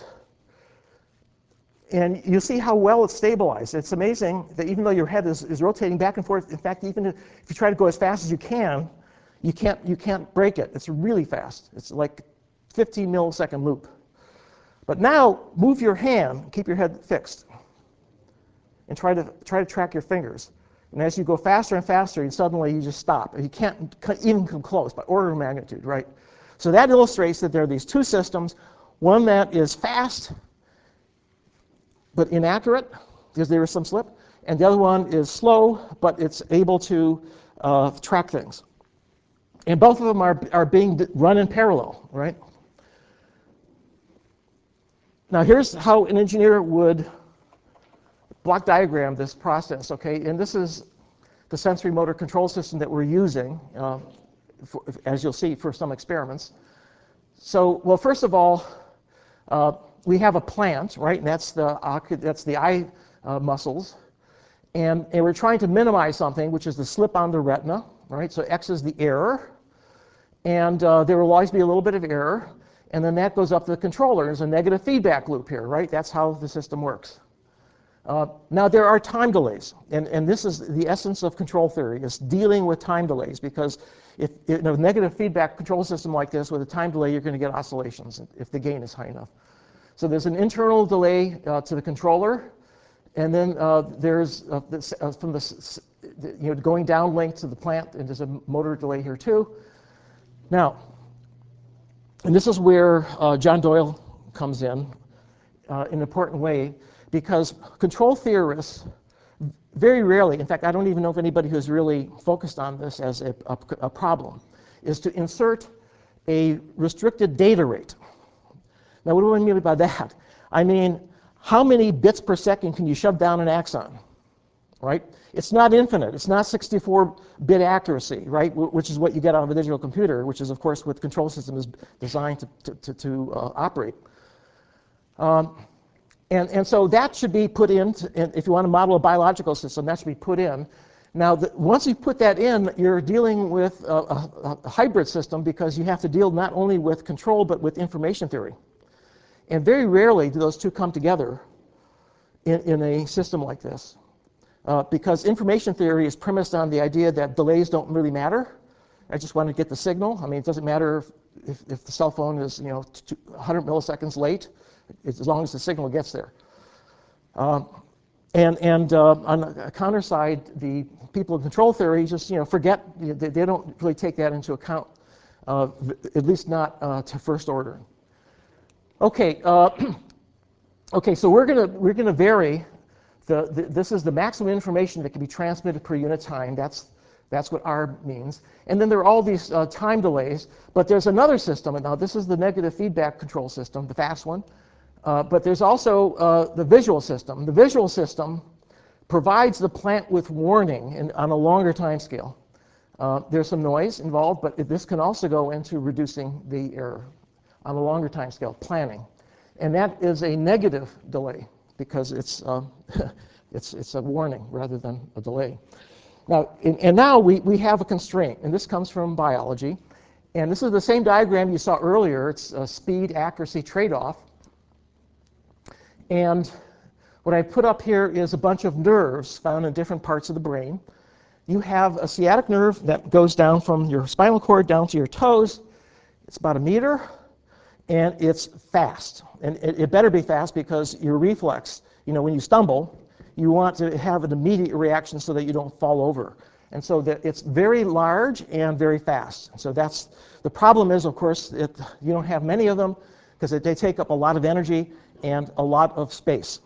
And you see how well it's stabilized. It's amazing that even though your head is rotating back and forth, in fact, even if you try to go as fast as you can't break it. It's really fast. It's like 15 millisecond loop. But now move your hand, keep your head fixed, and try to track your fingers. And as you go faster and faster, suddenly you just stop. You can't even come close by order of magnitude, right? So that illustrates that there are these two systems, one that is fast but inaccurate because there is some slip, and the other one is slow, but it's able to track things. And both of them are being run in parallel, right? Now here's how an engineer would block diagram this process, okay? And this is the sensory motor control system that we're using, as you'll see, for some experiments. So, well, first of all, we have a plant, right? And that's the eye muscles. And we're trying to minimize something, which is the slip on the retina, right? So X is the error. And there will always be a little bit of error. And then that goes up to the controller. There's a negative feedback loop here, right? That's how the system works. Now, there are time delays. And this is the essence of control theory, is dealing with time delays. Because if in a negative feedback control system like this, with a time delay, you're going to get oscillations if the gain is high enough. So there's an internal delay to the controller, and then there's from the going down link to the plant, and there's a motor delay here too. Now, and this is where John Doyle comes in an important way, because control theorists very rarely, in fact, I don't even know if anybody who's really focused on this as a problem, is to insert a restricted data rate. Now, what do I mean by that? I mean, how many bits per second can you shove down an axon, right? It's not infinite. It's not 64-bit accuracy, right, which is what you get out of a digital computer, which is, of course, what the control system is designed to operate. And so that should be put in, if you want to model a biological system, that should be put in. Now, once you put that in, you're dealing with a hybrid system because you have to deal not only with control but with information theory. And very rarely do those two come together in a system like this. Because information theory is premised on the idea that delays don't really matter. I just want to get the signal. I mean, it doesn't matter if the cell phone is 100 milliseconds late, as long as the signal gets there. And on the counter side, the people in control theory just forget. They don't really take that into account, at least not to first order. Okay. Okay. So we're gonna vary. This is the maximum information that can be transmitted per unit time. That's what R means. And then there are all these time delays. But there's another system. And now this is the negative feedback control system, the fast one. But there's also the visual system. The visual system provides the plant with warning on a longer time scale. There's some noise involved, but this can also go into reducing the error on a longer time scale, planning. And that is a negative delay because it's a warning rather than a delay. Now, and now we have a constraint, and this comes from biology. And this is the same diagram you saw earlier. It's a speed accuracy trade-off. And what I put up here is a bunch of nerves found in different parts of the brain. You have a sciatic nerve that goes down from your spinal cord down to your toes. It's about 1 meter, and it's fast. And it better be fast because your reflex, when you stumble, you want to have an immediate reaction so that you don't fall over. And so it's very large and very fast. So that's the problem is, of course, you don't have many of them because they take up a lot of energy and a lot of space.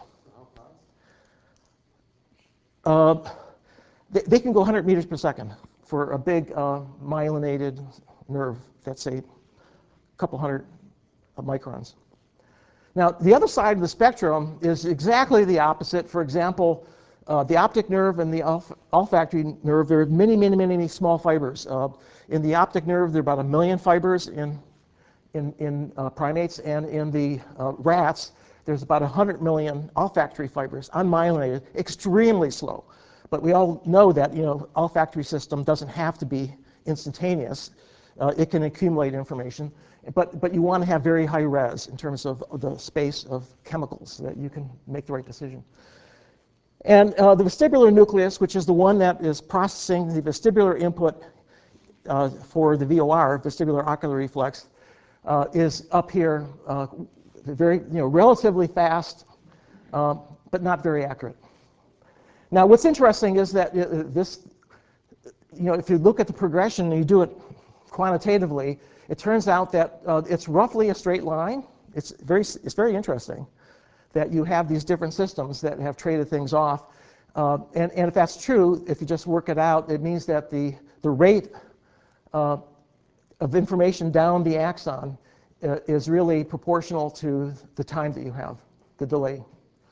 They can go 100 meters per second for a big myelinated nerve that's a couple hundred microns. Now, the other side of the spectrum is exactly the opposite. For example, the optic nerve and the olfactory nerve, there are many, many, many small fibers. In the optic nerve, there are about 1 million fibers in primates, and in the rats, there's about 100 million olfactory fibers, unmyelinated, extremely slow. But we all know that olfactory system doesn't have to be instantaneous. It can accumulate information, but you want to have very high res in terms of the space of chemicals so that you can make the right decision. And the vestibular nucleus, which is the one that is processing the vestibular input for the VOR, vestibular ocular reflex, is up here, very relatively fast, but not very accurate. Now, what's interesting is that this, if you look at the progression and you do it quantitatively, it turns out that it's roughly a straight line. It's very interesting that you have these different systems that have traded things off. And if that's true, if you just work it out, it means that the rate of information down the axon is really proportional to the time that you have, the delay.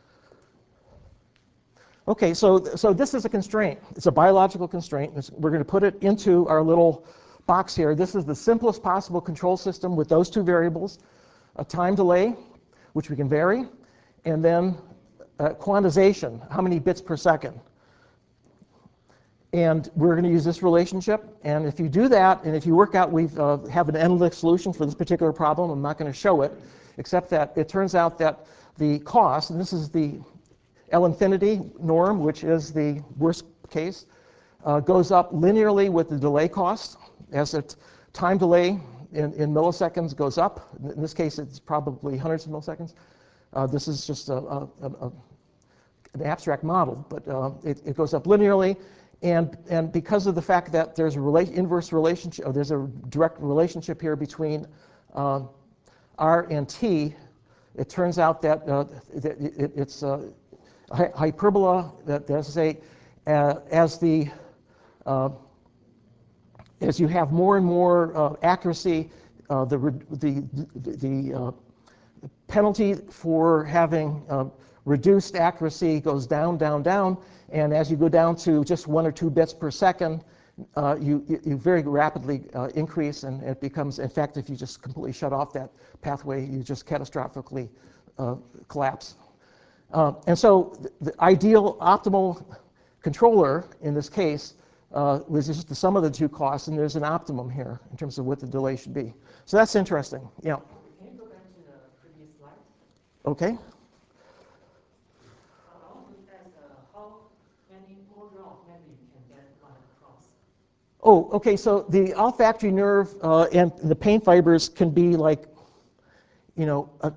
Okay, so this is a constraint. It's a biological constraint. We're going to put it into our little box here. This is the simplest possible control system with those two variables, a time delay, which we can vary, and then quantization, how many bits per second. And we're going to use this relationship. And if you do that, and if you work out, we have an analytic solution for this particular problem. I'm not going to show it, except that it turns out that the cost, and this is the L infinity norm, which is the worst case, goes up linearly with the delay cost. As the time delay in milliseconds goes up, in this case it's probably hundreds of milliseconds. This is just an abstract model, but it goes up linearly. And because of the fact that there's a inverse relationship, or there's a direct relationship here between R and T, it turns out that it's hyperbola, that there's as you have more and more accuracy, the penalty for having reduced accuracy goes down, down, down, and as you go down to just 1 or 2 bits per second, you very rapidly increase, and it becomes, in fact, if you just completely shut off that pathway, you just catastrophically collapse. And so the ideal, optimal controller in this case was just the sum of the two costs, and there's an optimum here in terms of what the delay should be. So that's interesting. Yeah. Can you go back to the previous slide? Okay. I want to ask how many order of magnitude can that line cross? Oh, okay. So the olfactory nerve and the pain fibers can be like, you know, a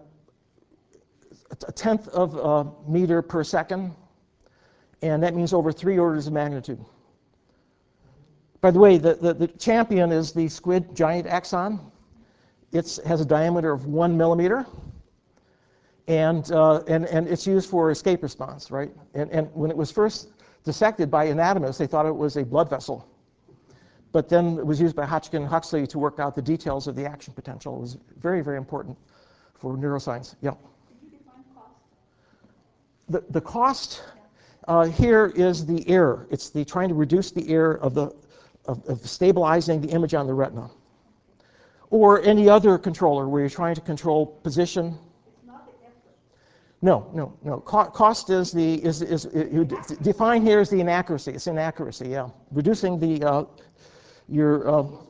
tenth of a meter per second, and that means over 3 orders of magnitude. By the way, the champion is the squid giant axon. It has a diameter of 1 millimeter, and it's used for escape response, right? And when it was first dissected by anatomists, they thought it was a blood vessel. But then it was used by Hodgkin and Huxley to work out the details of the action potential. It was very, very important for neuroscience. Yeah. Could you define cost? The cost here is the error. It's the trying to reduce the error of stabilizing the image on the retina. Or any other controller where you're trying to control position. It's not the effort. No. Cost is you define here as the inaccuracy. It's inaccuracy, yeah. Reducing the your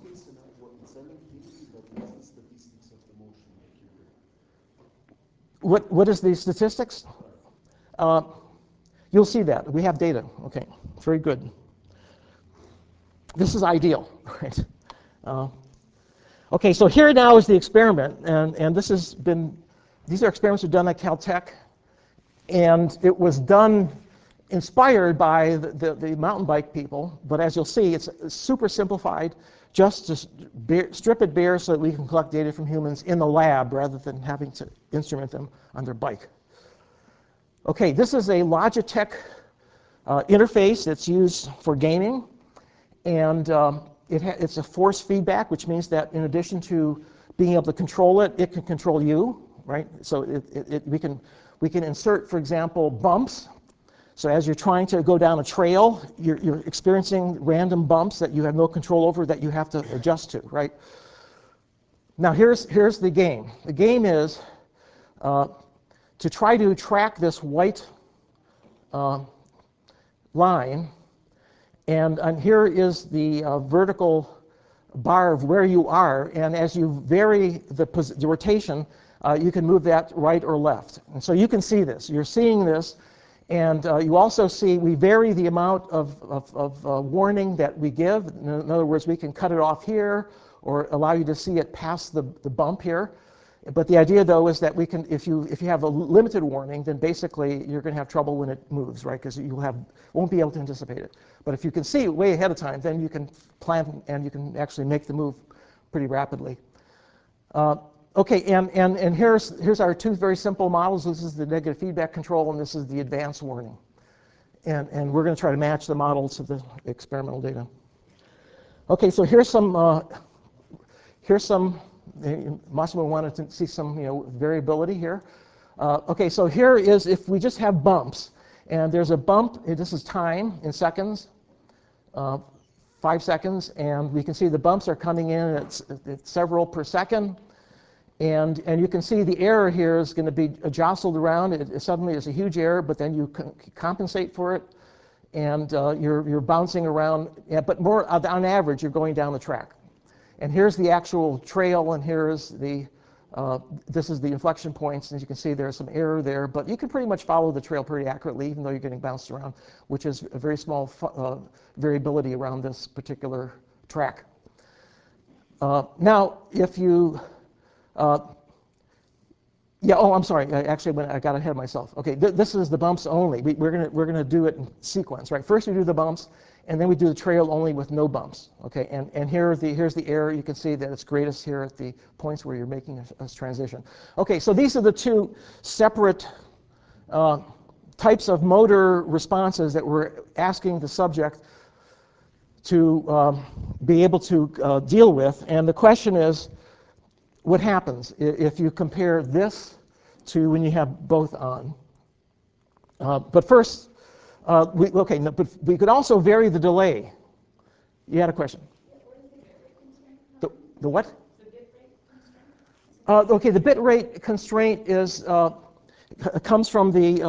what is the statistics? You'll see that. We have data. Okay, very good. This is ideal, right? Okay, so here now is the experiment, and these are experiments done at Caltech, and it was done inspired by the mountain bike people, but as you'll see, it's super simplified, just to strip it bare so that we can collect data from humans in the lab rather than having to instrument them on their bike. Okay, this is a Logitech interface that's used for gaming, and it's a force feedback, which means that in addition to being able to control it, it can control you, right? So we can insert, for example, bumps. So as you're trying to go down a trail, you're experiencing random bumps that you have no control over that you have to adjust to, right? Now here's the game. The game is to try to track this white line, and here is the vertical bar of where you are, and as you vary the rotation, you can move that right or left. And so you can see this. You're seeing this, and you also see we vary the amount of warning that we give. In other words, we can cut it off here or allow you to see it past the bump here. But the idea, though, is that we can, if you have a limited warning, then basically you're going to have trouble when it moves, right? Because you won't be able to anticipate it. But if you can see it way ahead of time, then you can plan and you can actually make the move pretty rapidly. Okay, and here's our two very simple models. This is the negative feedback control, and this is the advanced warning. And we're going to try to match the models to the experimental data. Okay, so here's some. Massimo wanted to see some, variability here. Okay, so here is if we just have bumps, and there's a bump. This is time in seconds, 5 seconds, and we can see the bumps are coming in at several per second. And you can see the error here is going to be jostled around. It suddenly is a huge error, but then you compensate for it, and you're bouncing around. Yeah, but more on average, you're going down the track. And here's the actual trail, and here's this is the inflection points. As you can see, there's some error there, but you can pretty much follow the trail pretty accurately, even though you're getting bounced around, which is a very small variability around this particular track. Now, if you I'm sorry. I got ahead of myself. Okay, this is the bumps only. We're gonna do it in sequence, right? First we do the bumps, and then we do the trail only with no bumps. Okay, and here's the error. You can see that it's greatest here at the points where you're making a transition. Okay, so these are the two separate types of motor responses that we're asking the subject to be able to deal with. And the question is, what happens if you compare this to when you have both on? But first, but we could also vary the delay. You had a question? The what? Okay, the bit rate constraint is comes from the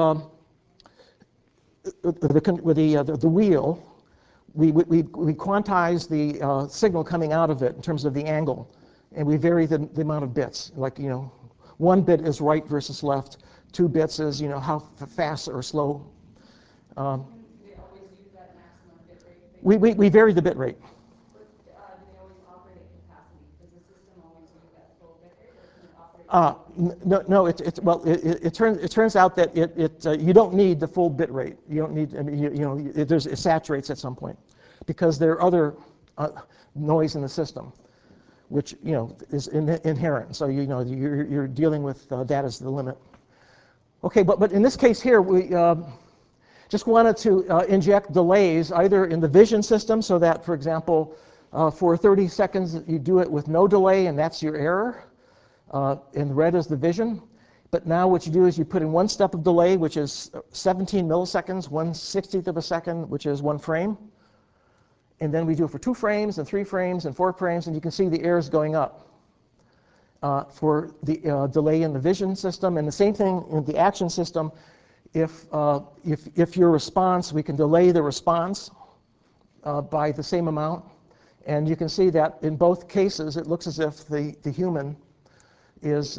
wheel. We quantize the signal coming out of it in terms of the angle, and we vary the amount of bits. Like, 1 bit is right versus left, 2 bits is how fast or slow. They always use that maximum bit rate? We vary the bit rate. But do they always operate at capacity? Does the system always use that full bit rate, or can it operate? It turns out that you don't need the full bit rate. You don't need. I mean, it saturates at some point because there are other noise in the system, which is inherent. So you're dealing with that as the limit. Okay, but in this case here, we just wanted to inject delays either in the vision system, so that, for example, for 30 seconds you do it with no delay, and that's your error. And red is the vision. But now what you do is you put in 1 step of delay, which is 17 milliseconds, 1/60th of a second, which is 1 frame. And then we do it for 2 frames and 3 frames and 4 frames, and you can see the errors going up for the delay in the vision system. And the same thing in the action system. If your response, we can delay the response by the same amount. And you can see that in both cases, it looks as if the human is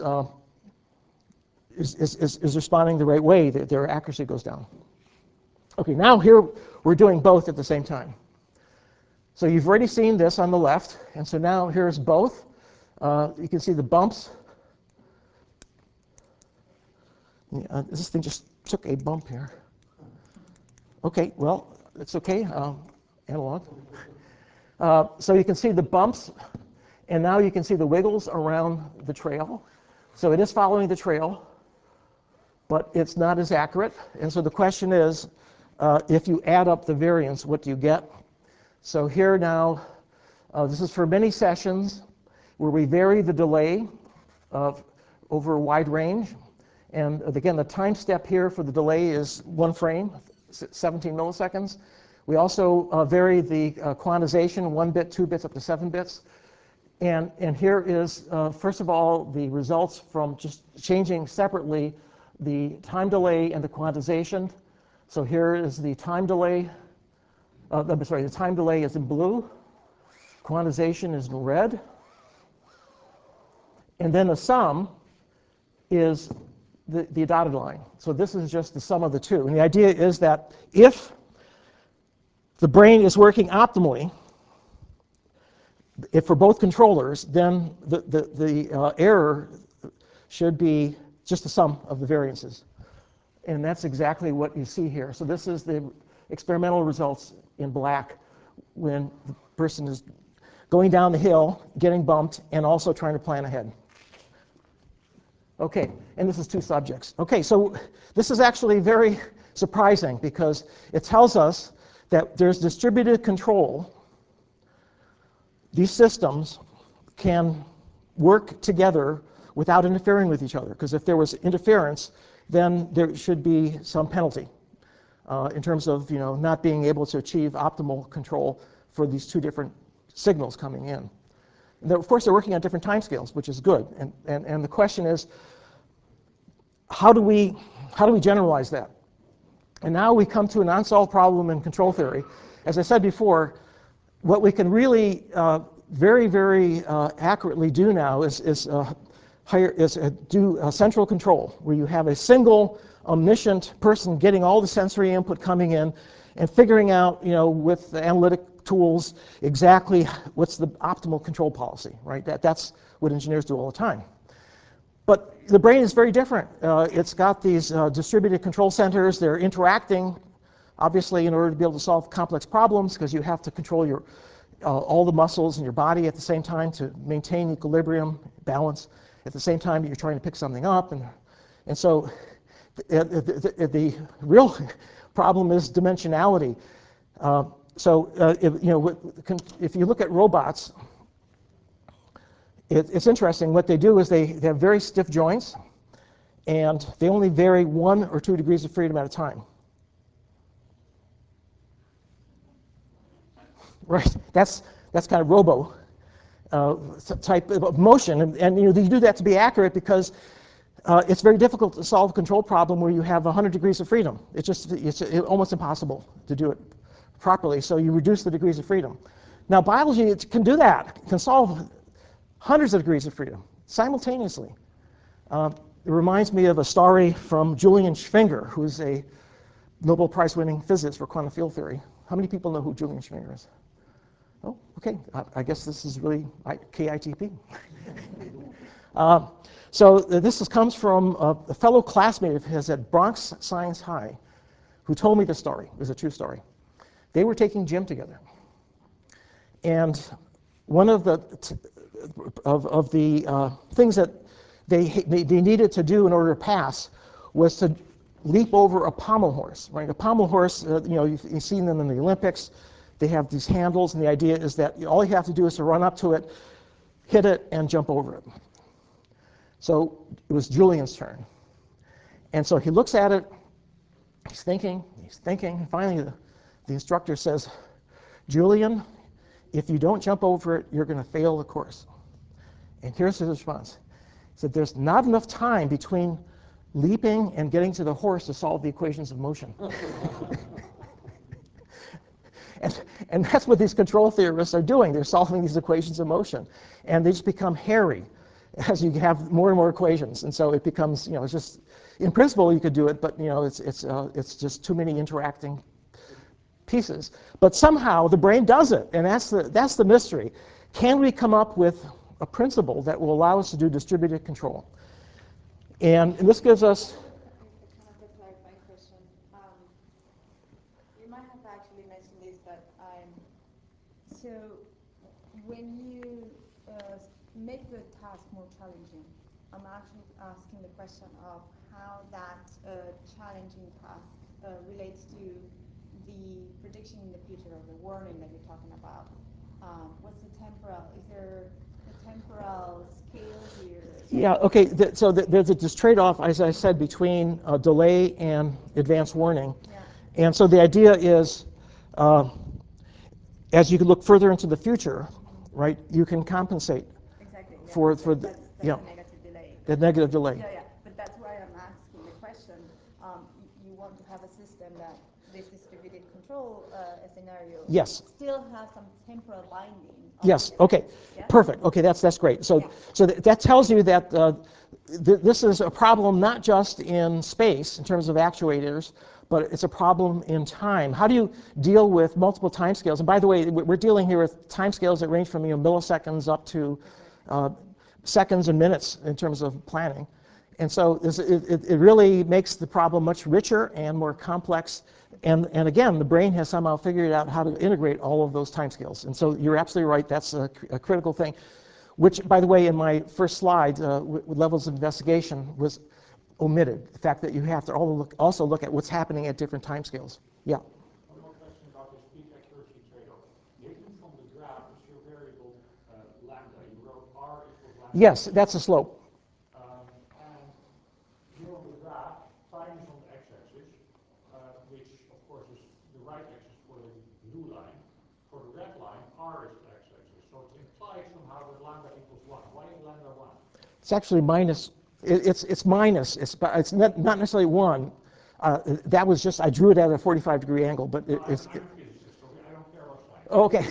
responding the right way. Their accuracy goes down. Okay, now here we're doing both at the same time. So you've already seen this on the left, and so now here's both. You can see the bumps. This thing just took a bump here. Okay, well, it's okay, analog. So you can see the bumps, and now you can see the wiggles around the trail. So it is following the trail, but it's not as accurate. And so the question is, if you add up the variance, what do you get? So here now, this is for many sessions where we vary the delay over a wide range. And again, the time step here for the delay is 1 frame, 17 milliseconds. We also vary the quantization, 1 bit, 2 bits, up to 7 bits. And here is, first of all, the results from just changing separately the time delay and the quantization. So here is the time delay. The time delay is in blue. Quantization is in red. And then the sum is the dotted line. So this is just the sum of the two. And the idea is that if the brain is working optimally, if for both controllers, then the error should be just the sum of the variances. And that's exactly what you see here. So this is the experimental results in black when the person is going down the hill, getting bumped, and also trying to plan ahead. Okay, and this is 2 subjects. Okay, so this is actually very surprising because it tells us that there's distributed control. These systems can work together without interfering with each other, because if there was interference, then there should be some penalty in terms of not being able to achieve optimal control for these 2 different signals coming in. And of course, they're working on different timescales, which is good. And the question is, how do we generalize that? And now we come to an unsolved problem in control theory. As I said before, what we can really very, very accurately do now is do central control, where you have a single omniscient person getting all the sensory input coming in and figuring out, with the analytic tools, exactly what's the optimal control policy, right? That's what engineers do all the time. But the brain is very different. It's got these distributed control centers. They're interacting, obviously, in order to be able to solve complex problems, because you have to control all the muscles in your body at the same time to maintain equilibrium, balance, at the same time that you're trying to pick something up. And so The real problem is dimensionality. If you look at robots, it's interesting. What they do is they have very stiff joints, and they only vary 1 or 2 degrees of freedom at a time. Right? That's kind of robo type of motion, and you do that to be accurate because it's very difficult to solve a control problem where you have 100 degrees of freedom. It's almost impossible to do it properly, so you reduce the degrees of freedom. Now, biology can do that. It can solve hundreds of degrees of freedom simultaneously. It reminds me of a story from Julian Schwinger, who's a Nobel Prize-winning physicist for quantum field theory. How many people know who Julian Schwinger is? Oh, okay. I guess this is really KITP. This comes from a fellow classmate of his at Bronx Science High who told me the story. It was a true story. They were taking gym together. And one of the things that they needed to do in order to pass was to leap over a pommel horse. Right? A pommel horse, you've seen them in the Olympics. They have these handles, and the idea is that all you have to do is to run up to it, hit it, and jump over it. So it was Julian's turn. And so he looks at it, he's thinking, and finally the instructor says, Julian, if you don't jump over it, you're going to fail the course. And here's his response. He said, there's not enough time between leaping and getting to the horse to solve the equations of motion. And that's what these control theorists are doing. They're solving these equations of motion. And they just become hairy as you have more and more equations. And so it becomes, it's just, in principle you could do it, but it's just too many interacting pieces. But somehow the brain does it, and that's the mystery. Can we come up with a principle that will allow us to do distributed control? And this gives us... Kind of a clarifying question. You might have actually mentioned this, but so when you make the task more challenging, I'm actually asking the question of how that challenging task relates to the prediction in the future or the warning that you're talking about. What's the temporal? Is there a temporal scale here? Yeah, okay, so there's this trade-off, as I said, between delay and advanced warning. Yeah. And so the idea is, as you can look further into the future, right, you can compensate Exactly. Yeah. for that's the a negative delay. the negative delay. Yeah, but that's why I'm asking the question. You want to have a system that this distributed control scenario Yes. still has some temporal binding. Yes. Okay. Yeah? Perfect. Okay, that's great. So that tells you that this is a problem not just in space in terms of actuators, but it's a problem in time. How do you deal with multiple timescales? And by the way, we're dealing here with timescales that range from milliseconds up to seconds and minutes in terms of planning. And so it really makes the problem much richer and more complex. And again, the brain has somehow figured out how to integrate all of those timescales. And so you're absolutely right. That's a critical thing, which, by the way, in my first slide, with levels of investigation was omitted. The fact that you have to also look at what's happening at different timescales. Yeah. One more question about the speed accuracy trade-off. Given from the graph is your variable lambda. You wrote r equals lambda. Yes, that's a slope. And here on the graph, time is on the x-axis, which of course is the right axis for the blue line. For the red line, r is the x-axis. So it implies somehow that lambda equals 1. Why is lambda 1? It's actually minus. It's minus. It's not necessarily 1. That was just, I drew it at a 45-degree angle, but I'm a physicist, so I don't care about sign. Okay.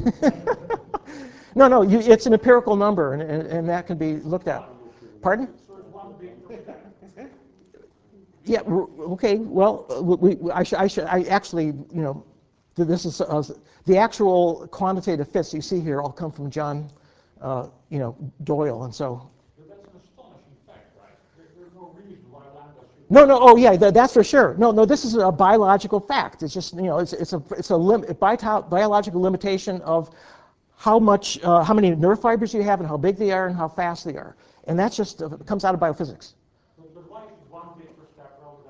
No, it's an empirical number, and that can be looked at. Pardon? So it's 1 big per second. Yeah. Okay. Well, I actually, this is the actual quantitative fits you see here all come from John, Doyle, and so. But that's an astonishing fact, right? There's no reason why lambda should. No. Oh, yeah. That's for sure. No. This is a biological fact. It's just, it's a biological limitation of how many nerve fibers you have, and how big they are, and how fast they are, and that's just comes out of biophysics. But why is it 1 bit per step rather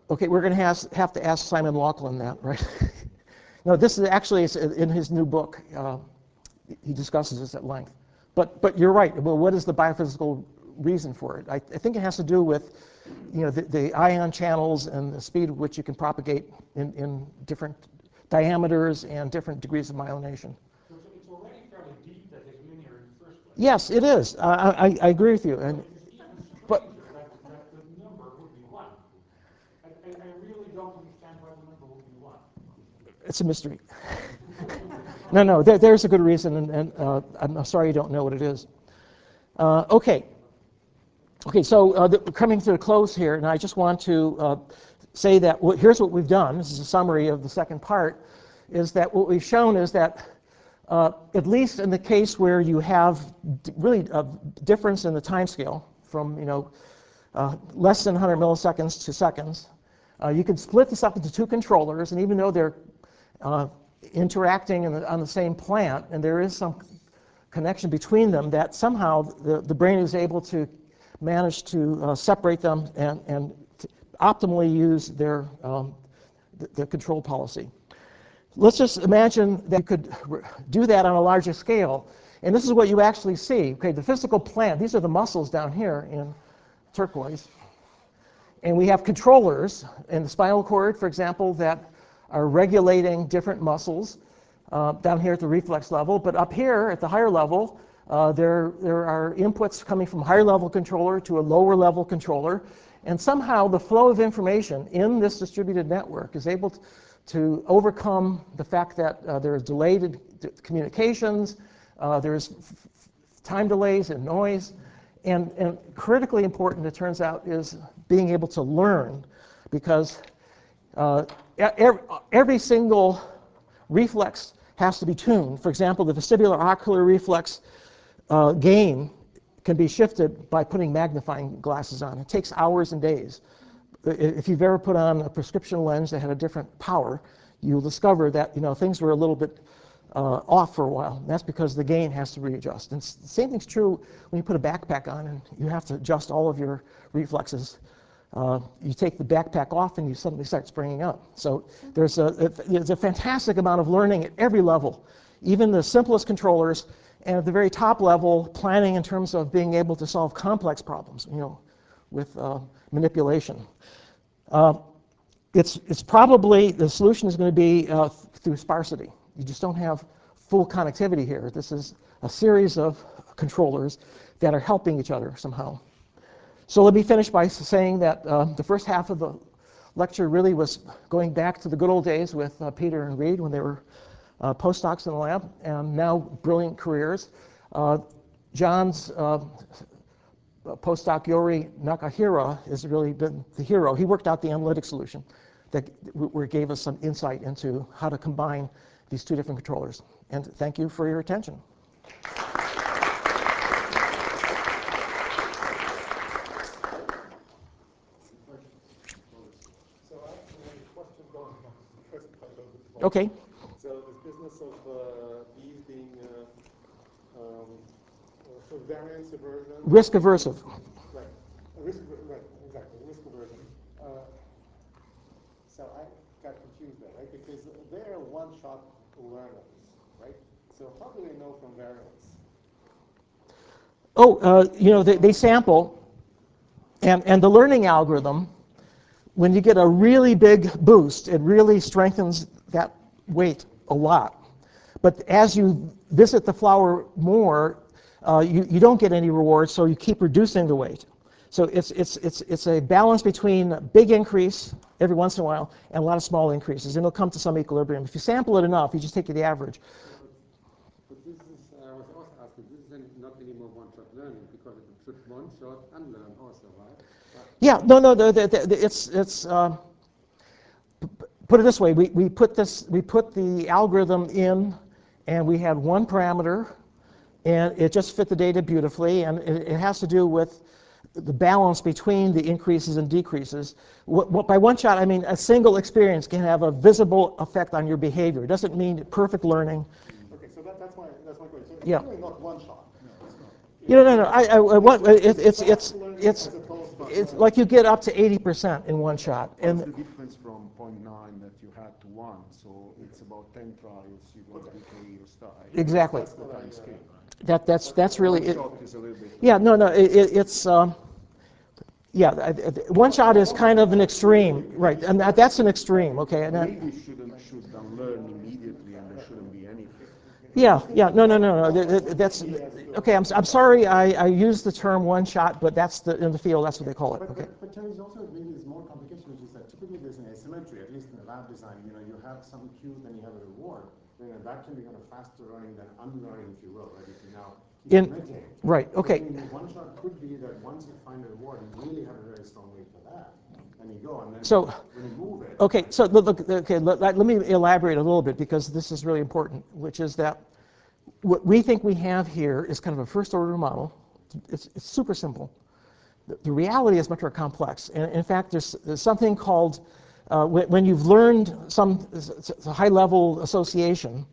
Okay, we're going to have to ask Simon Laughlin that, right? No, this is actually in his new book. He discusses this at length. But you're right. Well, what is the biophysical reason for it? I think it has to do with, the ion channels and the speed at which you can propagate in different diameters and different degrees of myelination. So it's already fairly deep that it's linear in the first place. Yes, it is. I agree with you. And It is even stranger but that the number would be 1. I really don't understand why the number would be 1. it's a mystery. No, there's a good reason, and I'm sorry you don't know what it is. Okay, so coming to a close here, and I just want to say that here's what we've done. This is a summary of the second part, is that what we've shown is that at least in the case where you have really a difference in the time scale from less than 100 milliseconds to seconds, you can split this up into two controllers, and even though they're interacting on the same plant, and there is some connection between them, that somehow the brain is able to manage to separate them and optimally use their control policy. Let's just imagine that you could do that on a larger scale. And this is what you actually see. Okay, the physical plant, these are the muscles down here in turquoise. And we have controllers in the spinal cord, for example, that are regulating different muscles down here at the reflex level. But up here at the higher level, there are inputs coming from higher level controller to a lower level controller. And somehow the flow of information in this distributed network is able to overcome the fact that there is delayed communications, there's time delays and noise. And critically important, it turns out, is being able to learn, because every single reflex has to be tuned. For example, the vestibular ocular reflex gain can be shifted by putting magnifying glasses on. It takes hours and days. If you've ever put on a prescription lens that had a different power, you'll discover that things were a little bit off for a while. And that's because the gain has to readjust. And the same thing's true when you put a backpack on and you have to adjust all of your reflexes. You take the backpack off and you suddenly start springing up. So there's a fantastic amount of learning at every level, even the simplest controllers, and at the very top level, planning in terms of being able to solve complex problems, with manipulation. It's probably, the solution is going to be through sparsity. You just don't have full connectivity here. This is a series of controllers that are helping each other somehow. So let me finish by saying that the first half of the lecture really was going back to the good old days with Peter and Reed when they were postdocs in the lab, and now brilliant careers. John's postdoc Yori Nakahira has really been the hero. He worked out the analytic solution that gave us some insight into how to combine these two different controllers. And thank you for your attention. So I have a question going on the first part of the talk. Okay. So this business of these being so variance aversion. Risk aversive. Right. Right, exactly. Risk aversion. So I got confused there, right? Because they're one-shot learners, right? So how do they know from variance? They sample, and the learning algorithm, when you get a really big boost, it really strengthens that weight a lot. But as you visit the flower more, you don't get any reward, so you keep reducing the weight. So it's a balance between a big increase every once in a while and a lot of small increases, and it'll come to some equilibrium. If you sample it enough, you just take the average. But this is, I was also asking, this is not anymore one-shot learning, because it should one-shot unlearn also, right? Yeah, no, it's put it this way: we put the algorithm in, and we had one parameter, and it just fit the data beautifully, and it has to do with the balance between the increases and decreases. By one shot, I mean a single experience can have a visible effect on your behavior. It doesn't mean perfect learning. Okay, so that's my question. So it's Yeah. really not one shot. No. It's As opposed to it's like you get up to 80% in one shot. What's And the difference from 0.9 that you had to 1? So it's about 10 trials, you're going to decay your style. Exactly. That's the time scale. That's really One it. shot is a little bit. Yeah, no, it's yeah, one shot is kind of an extreme, right? And that's an extreme, okay? And Maybe should unlearn immediately, and there shouldn't be anything. yeah, no. That's okay. I'm sorry. I use the term one shot, but that's in the field. That's what they call it. Okay. But Terry's also maybe there's more complication, which is that typically there's an asymmetry, at least in the lab design. You have some cue, then you have a reward. That can be kind of faster learning than unlearning, if you will, right? If you now keep committing. Right. Okay. So one shot could be that once you find a reward, you really have a very strong weight for that. And you go, and then So, when you move it. okay, so look, okay, let me elaborate a little bit because this is really important, which is that what we think we have here is kind of a first order model. It's super simple. The reality is much more complex. And in fact, there's something called, when you've learned some high level association,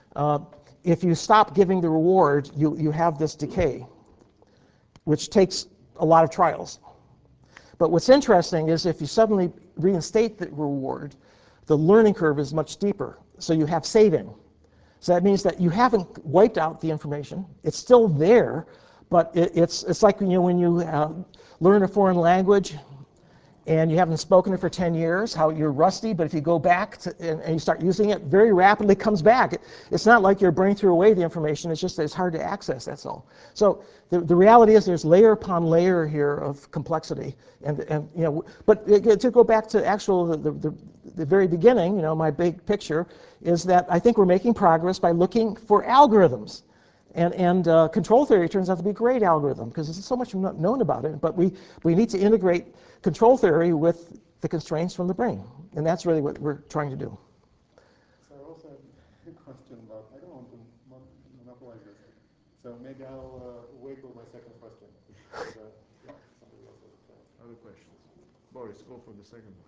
if you stop giving the reward, you have this decay, which takes a lot of trials. But what's interesting is if you suddenly reinstate the reward, the learning curve is much steeper. So you have saving. So that means that you haven't wiped out the information. It's still there, but it's like when you learn a foreign language and you haven't spoken it for 10 years, how you're rusty, but if you go back and you start using it, very rapidly comes back. It's not like your brain threw away the information, it's just that it's hard to access, that's all. So the reality is there's layer upon layer here of complexity. But to go back to the very beginning, my big picture is that I think we're making progress by looking for algorithms. And control theory turns out to be a great algorithm because there's so much known about it, but we need to integrate control theory with the constraints from the brain, and that's really what we're trying to do. So I also have a question about, I don't want to monopolize this, so maybe I'll wait with my second question. Yeah, somebody else has a chance. Other questions? Boris, go for the second one.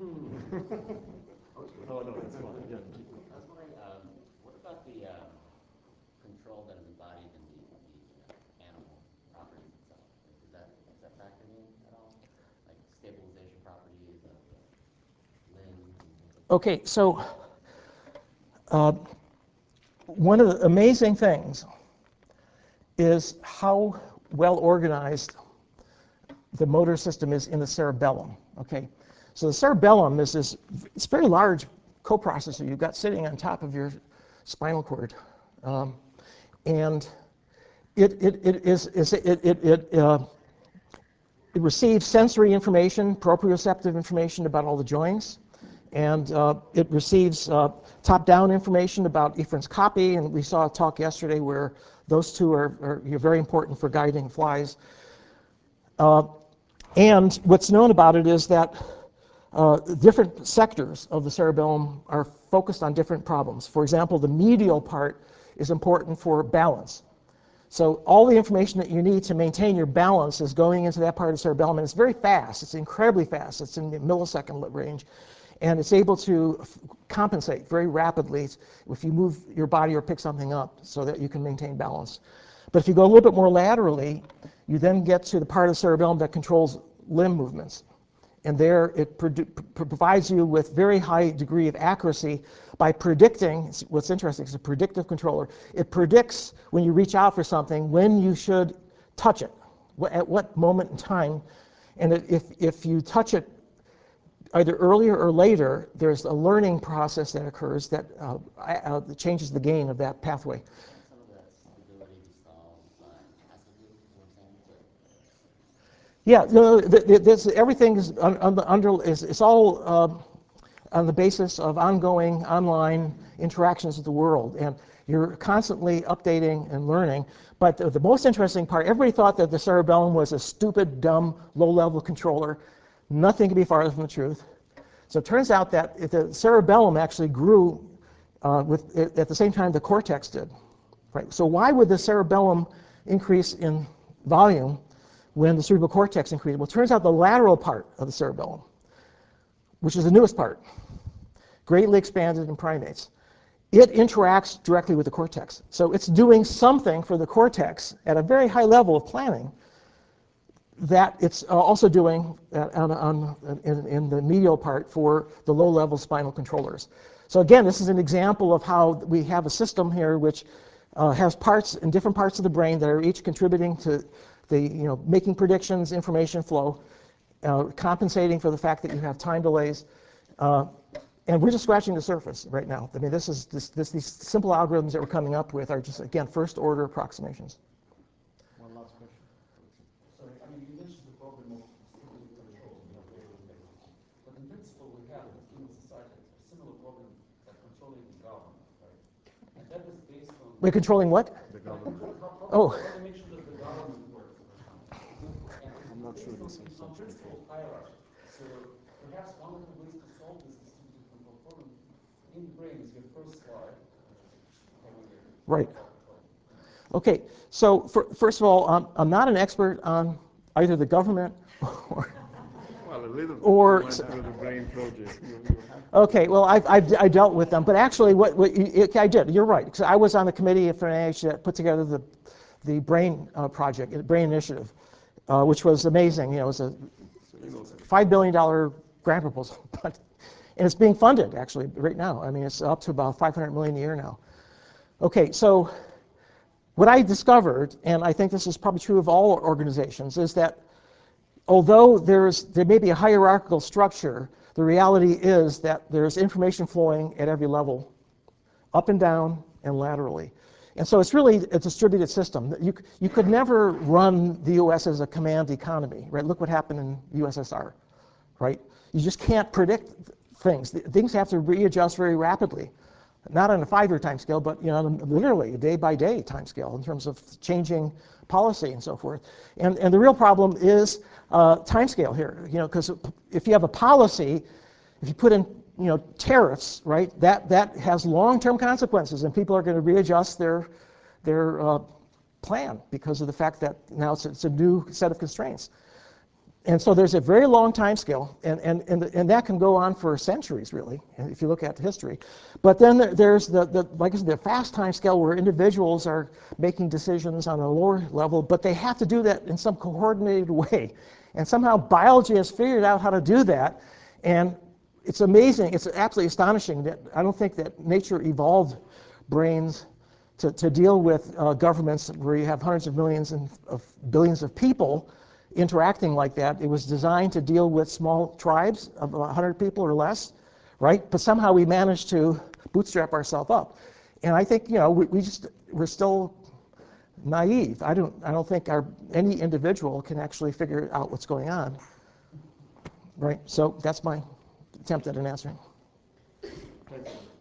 Oh, no, that's fine. Yeah. I was wondering, what about the control that is embodied in the animal properties itself? Is that factored in at all? Like stabilization properties of the limbs and things like that? Okay, so one of the amazing things is how well organized the motor system is in the cerebellum. Okay, so the cerebellum is this it's a very large coprocessor you've got sitting on top of your spinal cord, and it receives sensory information, proprioceptive information about all the joints, and it receives top-down information about efferent's copy, and we saw a talk yesterday where those two are very important for guiding flies. And what's known about it is that different sectors of the cerebellum are focused on different problems. For example, the medial part is important for balance. So all the information that you need to maintain your balance is going into that part of the cerebellum, and it's very fast. It's incredibly fast. It's in the millisecond range, and it's able to compensate very rapidly if you move your body or pick something up so that you can maintain balance. But if you go a little bit more laterally, you then get to the part of the cerebellum that controls limb movements. And there it provides you with very high degree of accuracy by predicting. What's interesting is a predictive controller. It predicts when you reach out for something when you should touch it, at what moment in time. And if you touch it either earlier or later, there's a learning process that occurs that changes the gain of that pathway. Some of that stability be solved by passively, you know what I'm saying? Yeah, no, everything is it's all on the basis of ongoing online interactions with the world, and you're constantly updating and learning. But the most interesting part, everybody thought that the cerebellum was a stupid, dumb, low-level controller. Nothing could be farther from the truth. So it turns out that the cerebellum actually grew at the same time the cortex did. Right? So why would the cerebellum increase in volume when the cerebral cortex increased? Well, it turns out the lateral part of the cerebellum, which is the newest part, greatly expanded in primates, it interacts directly with the cortex. So it's doing something for the cortex at a very high level of planning that it's also doing in the medial part for the low-level spinal controllers. So again, this is an example of how we have a system here which has parts in different parts of the brain that are each contributing to the, making predictions, information flow, compensating for the fact that you have time delays. And we're just scratching the surface right now. I mean, these simple algorithms that we're coming up with are just, again, first-order approximations. One last question. So, I mean, you mentioned the problem of stability control, but in principle, we have in human society a similar problem of controlling the government, right? And that is based on... We're controlling what? The government. Oh. How to make sure that the government works. I'm not sure this is some principle of hierarchy. So perhaps one of the ways to solve this distributed control problem in the brain is your first slide. Right. Okay, so first of all, I'm not an expert on either the government or... Well, a little bit. Or... You went through the brain project. Okay, well, I dealt with them, but actually I did, you're right. So I was on the committee for NIH that put together the brain project, brain initiative, which was amazing. It was a $5 billion grant proposal, and it's being funded actually right now. I mean, it's up to about $500 million a year now. Okay, so what I discovered, and I think this is probably true of all organizations, is that although there may be a hierarchical structure, the reality is that there's information flowing at every level, up and down and laterally. And so it's really a distributed system. You could never run the U.S. as a command economy, right? Look what happened in USSR, right? You just can't predict things. Things have to readjust very rapidly. Not on a 5-year time scale, but literally a day-by-day time scale in terms of changing policy and so forth. And the real problem is time scale here, because if you have a policy, if you put in tariffs, right, that has long-term consequences, and people are going to readjust their plan because of the fact that now it's a new set of constraints. And so there's a very long time scale, and that can go on for centuries, really, if you look at the history. But then there's like I said, the fast time scale where individuals are making decisions on a lower level, but they have to do that in some coordinated way. And somehow biology has figured out how to do that, and it's amazing. It's absolutely astonishing that I don't think that nature evolved brains to deal with governments where you have hundreds of millions of billions of people interacting like that. It was designed to deal with small tribes of 100 people or less, right? But somehow we managed to bootstrap ourselves up. And I think we're still naive. I don't think any individual can actually figure out what's going on, right? So that's my attempt at an answer. Thank you.